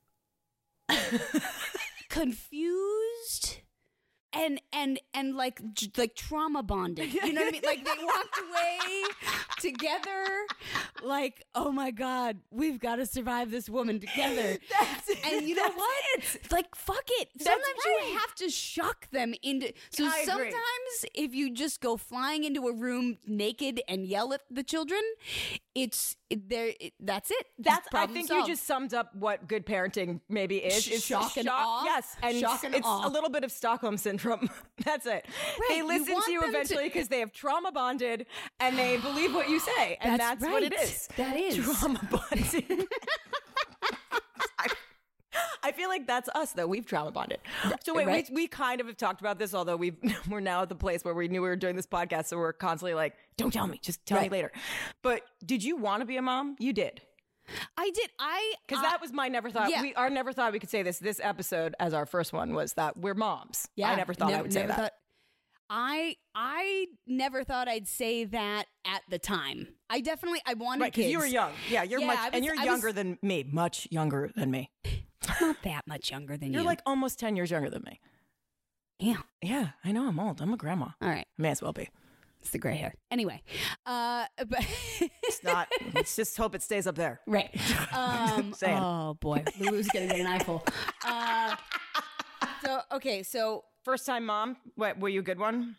Speaker 1: confused and and and like j- like trauma bonded, you know what I mean? Like they walked away together like, oh my god, we've got to survive this woman together.
Speaker 2: That's it.
Speaker 1: And you know
Speaker 2: That's
Speaker 1: what?
Speaker 2: it.
Speaker 1: Like, fuck it.
Speaker 2: That's
Speaker 1: Sometimes
Speaker 2: right.
Speaker 1: you have to shock them into. So
Speaker 2: I agree.
Speaker 1: sometimes if you just go flying into a room naked and yell at the children, it's there. It, that's it.
Speaker 2: That's. I
Speaker 1: Problem
Speaker 2: think
Speaker 1: solved.
Speaker 2: you just summed up what good parenting maybe is.
Speaker 1: Sh-
Speaker 2: It's
Speaker 1: shock and awe?
Speaker 2: Yes, and
Speaker 1: Shock and
Speaker 2: it's
Speaker 1: awe.
Speaker 2: a little bit of Stockholm syndrome. That's it. They
Speaker 1: you
Speaker 2: listen
Speaker 1: want
Speaker 2: to you
Speaker 1: them to-
Speaker 2: eventually because they have trauma bonded and they believe what you say, and
Speaker 1: That's
Speaker 2: that's, what it
Speaker 1: right.
Speaker 2: is.
Speaker 1: That is.
Speaker 2: trauma bonded. I, I feel like that's us, though. We've trauma bonded. So wait,
Speaker 1: Right.
Speaker 2: we, we kind of have talked about this, although we we're now at the place where we knew we were doing this podcast, so we're constantly like, "Don't tell me, just tell
Speaker 1: Right.
Speaker 2: me later." But did you want to be a mom? You did.
Speaker 1: I did. I
Speaker 2: Because
Speaker 1: I-
Speaker 2: that was my never thought.
Speaker 1: yeah.
Speaker 2: We our never thought we could say this. This episode, as our first one, was that we're moms. I never thought I would say
Speaker 1: never
Speaker 2: that.
Speaker 1: thought- I I never thought I'd say that at the time. I definitely I wanted
Speaker 2: Right, because
Speaker 1: kids.
Speaker 2: you were young. Yeah, you're
Speaker 1: Yeah,
Speaker 2: much,
Speaker 1: I was-
Speaker 2: and you're
Speaker 1: I was-
Speaker 2: younger than me. Much younger than me.
Speaker 1: Not that much younger than
Speaker 2: You're
Speaker 1: you.
Speaker 2: like almost ten years younger than me.
Speaker 1: yeah.
Speaker 2: Yeah, I know. I'm old. I'm a grandma.
Speaker 1: All right.
Speaker 2: I may as well be.
Speaker 1: It's the gray hair. Anyway, uh, but
Speaker 2: It's not. Let's just hope it stays up there.
Speaker 1: right. Um,
Speaker 2: Saying.
Speaker 1: oh boy, Lulu's gonna get an eyeful. Uh, so okay, so
Speaker 2: First time mom. What? Were you a good one?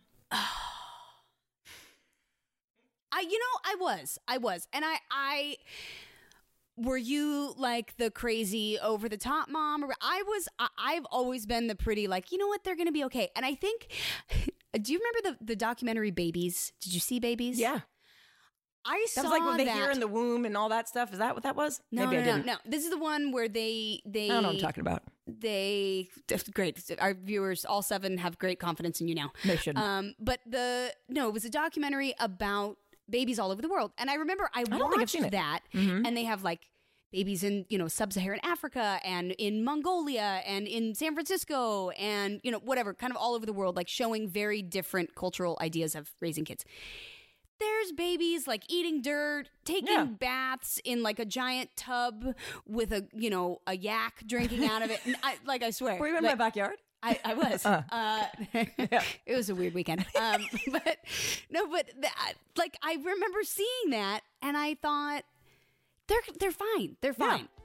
Speaker 1: I, you know, I was, I was, and I, I. Were you like the crazy over the top mom? Or I was. I, I've always been the pretty like, you know what, they're gonna be okay. And I think. Do you remember the the documentary Babies? Did you see Babies?
Speaker 2: Yeah.
Speaker 1: I saw
Speaker 2: That was like what they
Speaker 1: that.
Speaker 2: hear in the womb and all that stuff. Is that what that was?
Speaker 1: No,
Speaker 2: Maybe
Speaker 1: no,
Speaker 2: I
Speaker 1: no,
Speaker 2: didn't.
Speaker 1: no. This is the one where they they
Speaker 2: I don't know what I'm talking about.
Speaker 1: they great. Our viewers, all seven, have great confidence in you now.
Speaker 2: They shouldn't.
Speaker 1: Um, but the no, it was a documentary about babies all over the world, and I remember I,
Speaker 2: don't think I've
Speaker 1: watched
Speaker 2: seen it.
Speaker 1: that,
Speaker 2: Mhm.
Speaker 1: and they have like babies in you know sub-Saharan Africa and in Mongolia and in San Francisco and you know whatever, kind of all over the world, like showing very different cultural ideas of raising kids. There's babies like eating dirt, taking
Speaker 2: Yeah.
Speaker 1: baths in like a giant tub with a you know a yak drinking out of it. And I, like I swear,
Speaker 2: Were you in
Speaker 1: like,
Speaker 2: my backyard?
Speaker 1: I, I was.
Speaker 2: Uh.
Speaker 1: Uh, It was a weird weekend. Um, but no, but that, like I remember seeing that, and I thought they're they're fine. They're
Speaker 2: Yeah.
Speaker 1: fine.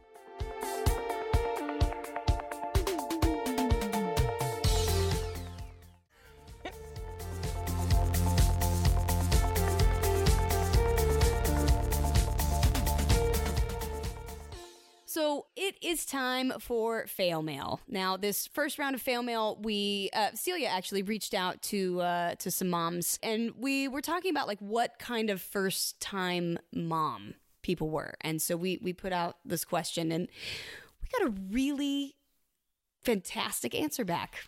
Speaker 1: So it is time for fail mail. Now, this first round of fail mail, we uh, Celia actually reached out to uh, to some moms, and we were talking about like what kind of first time mom people were. And so we we put out this question, and we got a really fantastic answer back.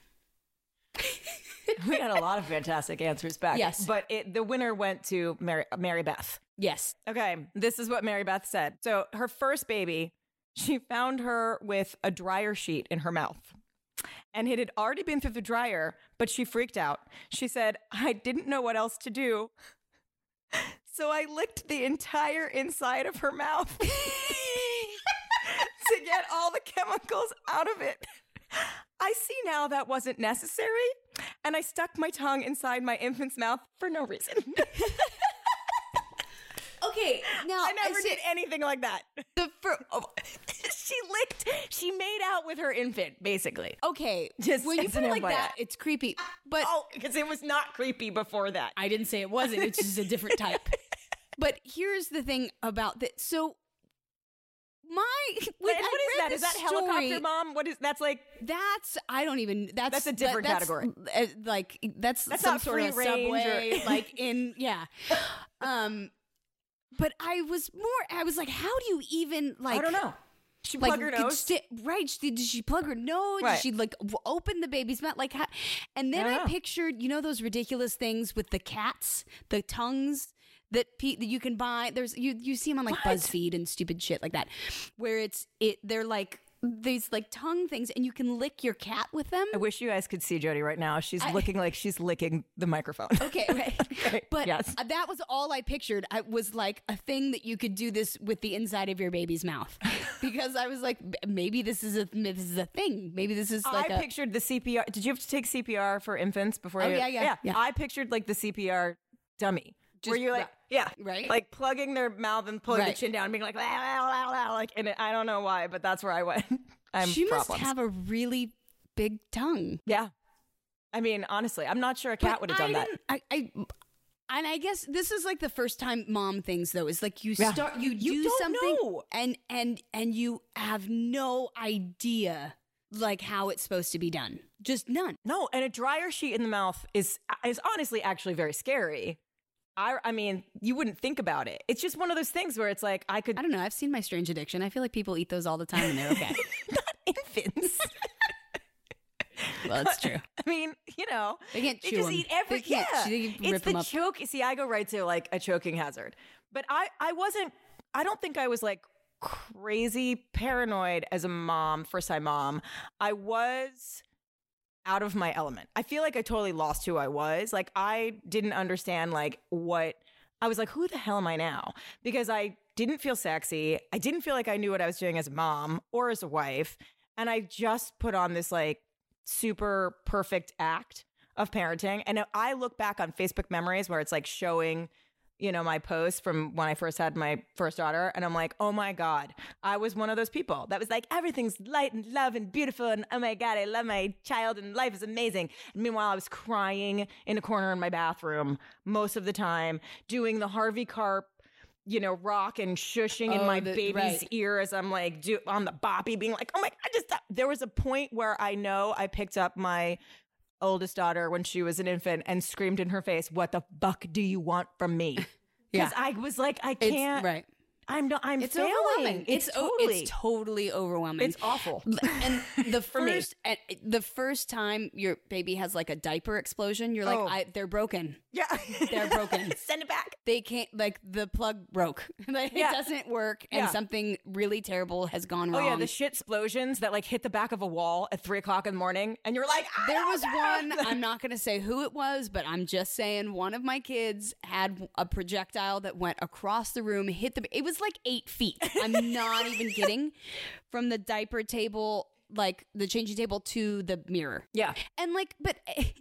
Speaker 2: We got a lot of fantastic answers back.
Speaker 1: Yes.
Speaker 2: But it, the winner went to Mary, Mary Beth.
Speaker 1: Yes.
Speaker 2: Okay, this is what Mary Beth said. So her first baby, she found her with a dryer sheet in her mouth. And it had already been through the dryer, but she freaked out. She said, I didn't know what else to do. So I licked the entire inside of her mouth to get all the chemicals out of it. I see now that wasn't necessary, and I stuck my tongue inside my infant's mouth for no reason.
Speaker 1: Okay, now
Speaker 2: I never
Speaker 1: is
Speaker 2: did
Speaker 1: it
Speaker 2: anything like that.
Speaker 1: the fir- oh,
Speaker 2: She licked, she made out with her infant, basically.
Speaker 1: okay,
Speaker 2: Just
Speaker 1: when you
Speaker 2: as
Speaker 1: put
Speaker 2: an
Speaker 1: it like
Speaker 2: F Y I.
Speaker 1: that, it's creepy. But
Speaker 2: Oh, because it was not creepy before that.
Speaker 1: I didn't say it wasn't. It's just a different type. But here's the thing about that. So my when
Speaker 2: And
Speaker 1: I
Speaker 2: what is
Speaker 1: read
Speaker 2: that? Is
Speaker 1: this
Speaker 2: that helicopter
Speaker 1: story,
Speaker 2: mom? What is that's like?
Speaker 1: That's I don't even. That's
Speaker 2: That's a different
Speaker 1: that- that's,
Speaker 2: category.
Speaker 1: uh, like that's,
Speaker 2: That's
Speaker 1: some
Speaker 2: not
Speaker 1: sort of
Speaker 2: free range
Speaker 1: subway,
Speaker 2: or-
Speaker 1: like in yeah. Um, but I was more. I was like, how do you even like?
Speaker 2: I don't know. She
Speaker 1: Like,
Speaker 2: plugged her
Speaker 1: could
Speaker 2: nose.
Speaker 1: sti- right? She, did she plug her nose?
Speaker 2: Right.
Speaker 1: Did she like w- open the baby's mouth? Like, how? And then
Speaker 2: I
Speaker 1: I,
Speaker 2: don't know.
Speaker 1: pictured, you know, those ridiculous things with the cats, the tongues that pe- that you can buy. There's you you see them on like
Speaker 2: What?
Speaker 1: BuzzFeed and stupid shit like that, where it's it. They're like these like tongue things, and you can lick your cat with them.
Speaker 2: I wish you guys could see Jody right now. She's
Speaker 1: I-
Speaker 2: looking like she's licking the microphone.
Speaker 1: Okay, right.
Speaker 2: Okay,
Speaker 1: But
Speaker 2: yes.
Speaker 1: uh, that was all I pictured. I was like a thing that you could do this with the inside of your baby's mouth, because I was like, b- maybe this is a this is a thing. Maybe this is like
Speaker 2: I
Speaker 1: a
Speaker 2: pictured the C P R. Did you have to take C P R for infants before?
Speaker 1: Oh,
Speaker 2: you,
Speaker 1: yeah, yeah, yeah.
Speaker 2: I pictured like the C P R dummy. Where
Speaker 1: Just
Speaker 2: you're like,
Speaker 1: ra-
Speaker 2: yeah,
Speaker 1: right?
Speaker 2: like plugging their mouth and pulling the
Speaker 1: Right.
Speaker 2: chin down, and being like, la, la, la, la, like, and it, I don't know why, but that's where I went. I'm
Speaker 1: she must
Speaker 2: problems.
Speaker 1: have a really big tongue.
Speaker 2: Yeah, I mean, honestly, I'm not sure a cat
Speaker 1: But
Speaker 2: would have done
Speaker 1: I
Speaker 2: that.
Speaker 1: didn't- I, I, and I guess this is like the first time mom things though. Is like you
Speaker 2: Yeah.
Speaker 1: start, you,
Speaker 2: You
Speaker 1: do
Speaker 2: don't
Speaker 1: something,
Speaker 2: know.
Speaker 1: and and and you have no idea like how it's supposed to be done. Just none.
Speaker 2: No, and a dryer sheet in the mouth is is honestly actually very scary. I I mean, you wouldn't think about it. It's just one of those things where it's like I could
Speaker 1: I don't know. I've seen My Strange Addiction. I feel like people eat those all the time and they're okay.
Speaker 2: not infants.
Speaker 1: Well, it's true.
Speaker 2: I mean, you know,
Speaker 1: They can't
Speaker 2: they
Speaker 1: chew
Speaker 2: just
Speaker 1: 'em.
Speaker 2: eat every.
Speaker 1: They can't-
Speaker 2: yeah,
Speaker 1: they rip
Speaker 2: it's
Speaker 1: 'em
Speaker 2: the
Speaker 1: up.
Speaker 2: choke. See, I go right to like a choking hazard, but I I wasn't. I don't think I was like crazy paranoid as a mom, first time mom. I was out of my element. I feel like I totally lost who I was. Like I didn't understand like what I was like, who the hell am I now? Because I didn't feel sexy. I didn't feel like I knew what I was doing as a mom or as a wife. And I just put on this like super perfect act of parenting. And I look back on Facebook memories where it's like showing, you know, my posts from when I first had my first daughter. And I'm like, oh my God, I was one of those people that was like, everything's light and love and beautiful. And oh my God, I love my child and life is amazing. And meanwhile, I was crying in a corner in my bathroom most of the time, doing the Harvey Karp, you know, rock and shushing in
Speaker 1: Oh,
Speaker 2: my
Speaker 1: the-
Speaker 2: baby's
Speaker 1: right.
Speaker 2: ear as I'm like do, on the boppy being like, oh my, I just, there was a point where I know I picked up my oldest daughter when she was an infant and screamed in her face, what the fuck do you want from me?
Speaker 1: Yeah.
Speaker 2: Because I was like, I
Speaker 1: It's
Speaker 2: can't,
Speaker 1: right.
Speaker 2: I'm not, I'm
Speaker 1: It's
Speaker 2: failing.
Speaker 1: overwhelming.
Speaker 2: It's,
Speaker 1: It's, o-
Speaker 2: totally,
Speaker 1: it's totally overwhelming.
Speaker 2: it's awful.
Speaker 1: And the
Speaker 2: For me.
Speaker 1: first, and the first time your baby has like a diaper explosion, you're like,
Speaker 2: Oh.
Speaker 1: I, they're broken.
Speaker 2: Yeah.
Speaker 1: They're broken.
Speaker 2: Send it back.
Speaker 1: They can't, like the plug broke. Like,
Speaker 2: Yeah.
Speaker 1: it doesn't work, and
Speaker 2: Yeah.
Speaker 1: something really terrible has gone
Speaker 2: Oh
Speaker 1: wrong.
Speaker 2: yeah, the shit explosions that like hit the back of a wall at three o'clock in the morning, and you're like, I
Speaker 1: There
Speaker 2: don't
Speaker 1: was
Speaker 2: know.
Speaker 1: one, I'm not going to say who it was, but I'm just saying one of my kids had a projectile that went across the room, hit the, it was like eight feet. I'm not even kidding. From the diaper table, like the changing table to the mirror.
Speaker 2: Yeah,
Speaker 1: And like, but.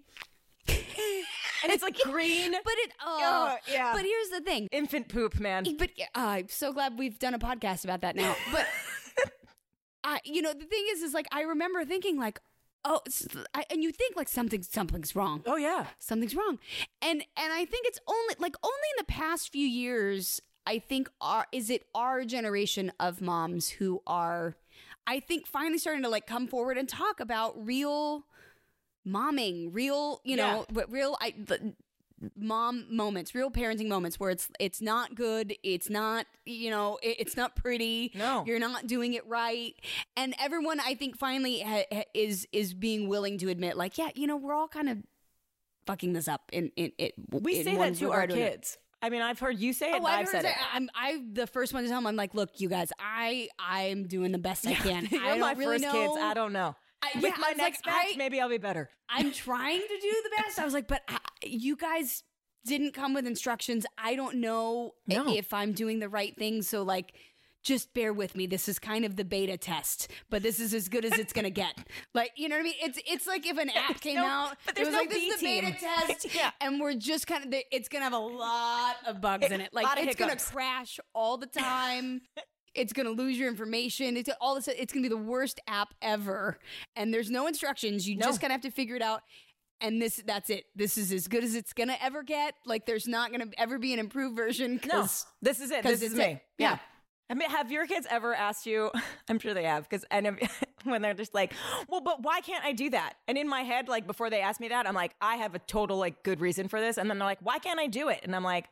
Speaker 2: and it's like green.
Speaker 1: But it, oh,
Speaker 2: Oh, yeah.
Speaker 1: But here's the thing.
Speaker 2: Infant poop, man.
Speaker 1: But uh, I'm so glad we've done a podcast about that now. But I, you know, the thing is, is like I remember thinking like, oh, it's- I, and you think like something, something's wrong.
Speaker 2: Oh yeah,
Speaker 1: Something's wrong, and and I think it's only like only in the past few years. I think our is it our generation of moms who are, I think, finally starting to like come forward and talk about real momming, real, you know,
Speaker 2: Yeah.
Speaker 1: but real I, the, mom moments, real parenting moments where it's it's not good, it's not, you know, it, it's not pretty.
Speaker 2: No.
Speaker 1: You're not doing it right. And everyone, I think, finally ha- ha- is is being willing to admit, like, yeah, you know, we're all kind of fucking this up in in it.
Speaker 2: We
Speaker 1: in
Speaker 2: say
Speaker 1: one
Speaker 2: that to our
Speaker 1: regard or another.
Speaker 2: kids. I mean, I've heard you say it,
Speaker 1: Oh,
Speaker 2: and
Speaker 1: I've
Speaker 2: I've
Speaker 1: heard
Speaker 2: said it.
Speaker 1: it. I'm I'm the first one to tell them. I'm like, look, you guys, I I'm doing the best I can.
Speaker 2: You're
Speaker 1: I don't
Speaker 2: my
Speaker 1: really
Speaker 2: first
Speaker 1: know.
Speaker 2: kids. I don't know.
Speaker 1: I-
Speaker 2: With
Speaker 1: yeah,
Speaker 2: my
Speaker 1: I was
Speaker 2: next
Speaker 1: like,
Speaker 2: batch,
Speaker 1: I-
Speaker 2: maybe I'll be better.
Speaker 1: I'm trying to do the best. I was like, but I, you guys didn't come with instructions. I don't know
Speaker 2: No.
Speaker 1: if I'm doing the right thing. So like, just bear with me. This is kind of the beta test, but this is as good as it's gonna get. Like, you know what I mean? It's it's like if an app came
Speaker 2: no-
Speaker 1: out,
Speaker 2: but
Speaker 1: it
Speaker 2: there's
Speaker 1: was
Speaker 2: no
Speaker 1: like, this is the
Speaker 2: B
Speaker 1: beta
Speaker 2: team.
Speaker 1: test,
Speaker 2: Yeah.
Speaker 1: and we're just kind of, it's gonna have a lot of bugs in it. Like,
Speaker 2: Lot of
Speaker 1: it's gonna
Speaker 2: hiccups.
Speaker 1: crash all the time. It's going to lose your information. It's all this. It's going to be the worst app ever. And there's no instructions. You
Speaker 2: No.
Speaker 1: just kind of have to figure it out. And this, that's it. This is as good as it's going to ever get. Like, there's not going to ever be an improved version.
Speaker 2: No,
Speaker 1: 'cause-
Speaker 2: this is it.
Speaker 1: 'cause
Speaker 2: This is
Speaker 1: it's
Speaker 2: me.
Speaker 1: it.
Speaker 2: Yeah.
Speaker 1: Yeah.
Speaker 2: I mean, have your kids ever asked you? I'm sure they have, because and if- when they're just like, "Well, but why can't I do that?" And in my head, like before they ask me that, I'm like, "I have a total like good reason for this," and then they're like, "Why can't I do it?" And I'm like,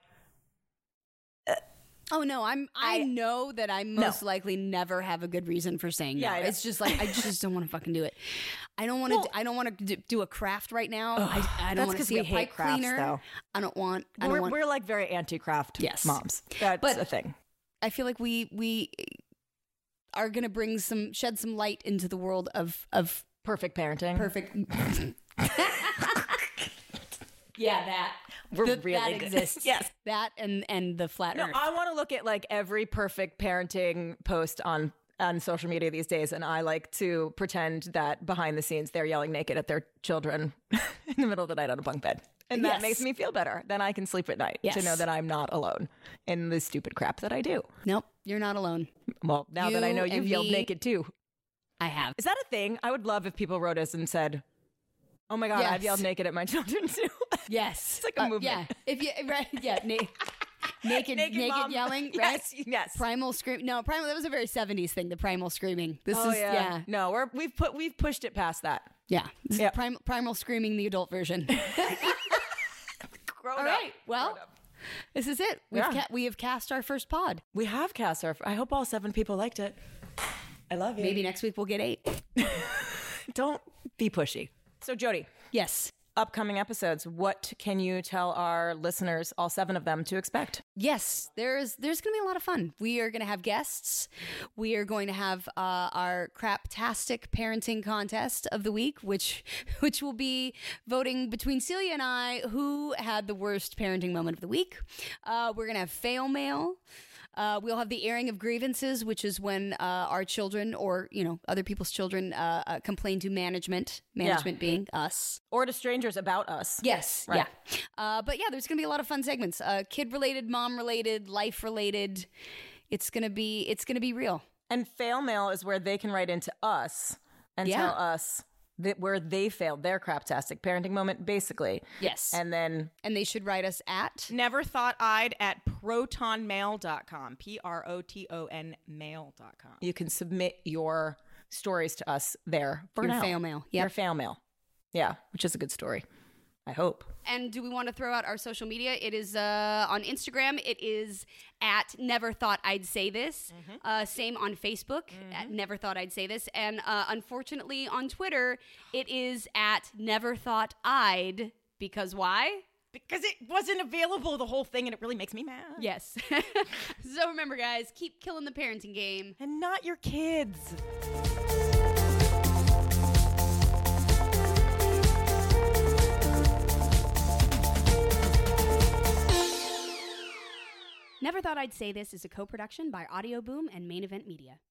Speaker 1: Oh no, I'm. I,
Speaker 2: I-
Speaker 1: know that I most likely never have a good reason for saying
Speaker 2: Yeah,
Speaker 1: no.
Speaker 2: I know.
Speaker 1: It's just like I just don't want to fucking do it. I don't want to.
Speaker 2: Well-
Speaker 1: I don't want to do a craft right now. I, I
Speaker 2: that's
Speaker 1: don't want to
Speaker 2: 'cause
Speaker 1: see
Speaker 2: we
Speaker 1: a
Speaker 2: hate
Speaker 1: pipe
Speaker 2: crafts,
Speaker 1: cleaner.
Speaker 2: though.
Speaker 1: I don't want. I
Speaker 2: "We're
Speaker 1: don't want.
Speaker 2: we're like very anti-craft
Speaker 1: Yes.
Speaker 2: moms." That's
Speaker 1: But-
Speaker 2: a thing.
Speaker 1: I feel like we we are gonna bring some shed some light into the world of of
Speaker 2: Perfect parenting.
Speaker 1: perfect. yeah, that
Speaker 2: We're
Speaker 1: Th-
Speaker 2: really
Speaker 1: that
Speaker 2: good.
Speaker 1: exists.
Speaker 2: Yes.
Speaker 1: that and and the flat
Speaker 2: No,
Speaker 1: Earth.
Speaker 2: I want to look at like every perfect parenting post on on social media these days, and I like to pretend that behind the scenes they're yelling naked at their children in the middle of the night on a bunk bed, and that
Speaker 1: Yes.
Speaker 2: makes me feel better. Then I can sleep at night to
Speaker 1: Yes.
Speaker 2: know that I'm not alone in the stupid crap that I do.
Speaker 1: Nope, you're not alone.
Speaker 2: Well, now that I
Speaker 1: You
Speaker 2: know you've
Speaker 1: and
Speaker 2: yelled
Speaker 1: me-
Speaker 2: naked too,
Speaker 1: I have.
Speaker 2: is that a thing? I would love if people wrote us and said, "Oh my god, I've
Speaker 1: Yes.
Speaker 2: yelled naked at my children too."
Speaker 1: Yes,
Speaker 2: It's like a movement.
Speaker 1: Yeah, if you right, yeah, na- naked, naked,
Speaker 2: mom.
Speaker 1: yelling, right?
Speaker 2: Yes, yes.
Speaker 1: Primal scream. No, primal. That was a very seventies thing. The primal screaming. This
Speaker 2: Oh
Speaker 1: is
Speaker 2: yeah.
Speaker 1: yeah,
Speaker 2: No, we're we've put we've pushed it past that.
Speaker 1: yeah. This is
Speaker 2: Yep.
Speaker 1: primal, primal screaming, the adult version.
Speaker 2: Grown
Speaker 1: All
Speaker 2: up.
Speaker 1: right. Well,
Speaker 2: Grown up.
Speaker 1: this is it. We've
Speaker 2: Yeah.
Speaker 1: ca- we have cast our first pod.
Speaker 2: We have cast our. I hope all seven people liked it. I love you.
Speaker 1: Maybe next week we'll get eight.
Speaker 2: Don't be pushy. So, Jody,
Speaker 1: Yes.
Speaker 2: upcoming episodes, what can you tell our listeners, all seven of them, to expect?
Speaker 1: Yes, there's there's going to be a lot of fun. We are going to have guests. We are going to have uh, our craptastic parenting contest of the week, which which will be voting between Celia and I who had the worst parenting moment of the week. Uh, we're going to have fail mail. Uh, we'll have the airing of grievances, which is when uh, our children or, you know, other people's children uh, uh, complain to management, management being us.
Speaker 2: Or to strangers about us.
Speaker 1: Yes,
Speaker 2: Right.
Speaker 1: yeah. Uh, but yeah, there's going to be a lot of fun segments. Uh, kid-related, mom-related, life-related. It's going to be it's going to be real.
Speaker 2: And fail mail is where they can write into us and
Speaker 1: Yeah.
Speaker 2: tell us that where they failed their craptastic parenting moment, basically.
Speaker 1: Yes.
Speaker 2: And then
Speaker 1: And they should write us at
Speaker 3: Never thought I'd at proton mail dot com. P R O T O N mail dot com.
Speaker 2: you can submit your stories to us there for
Speaker 1: your
Speaker 2: now.
Speaker 1: fail mail.
Speaker 2: Your
Speaker 1: Yep.
Speaker 2: fail mail. Yeah, which is a good story. I hope.
Speaker 1: And do we want to throw out our social media? It is uh, on Instagram. It is at Never Thought I'd Say This. Uh, same on Facebook. At Never Thought I'd Say This. And uh, unfortunately on Twitter, it is at Never Thought I'd. Because why?
Speaker 3: Because it wasn't available, the whole thing, and it really makes me mad.
Speaker 1: Yes. So remember, guys, keep killing the parenting game.
Speaker 3: And not your kids.
Speaker 1: Never Thought I'd Say This is a co-production by Audio Boom and Main Event Media.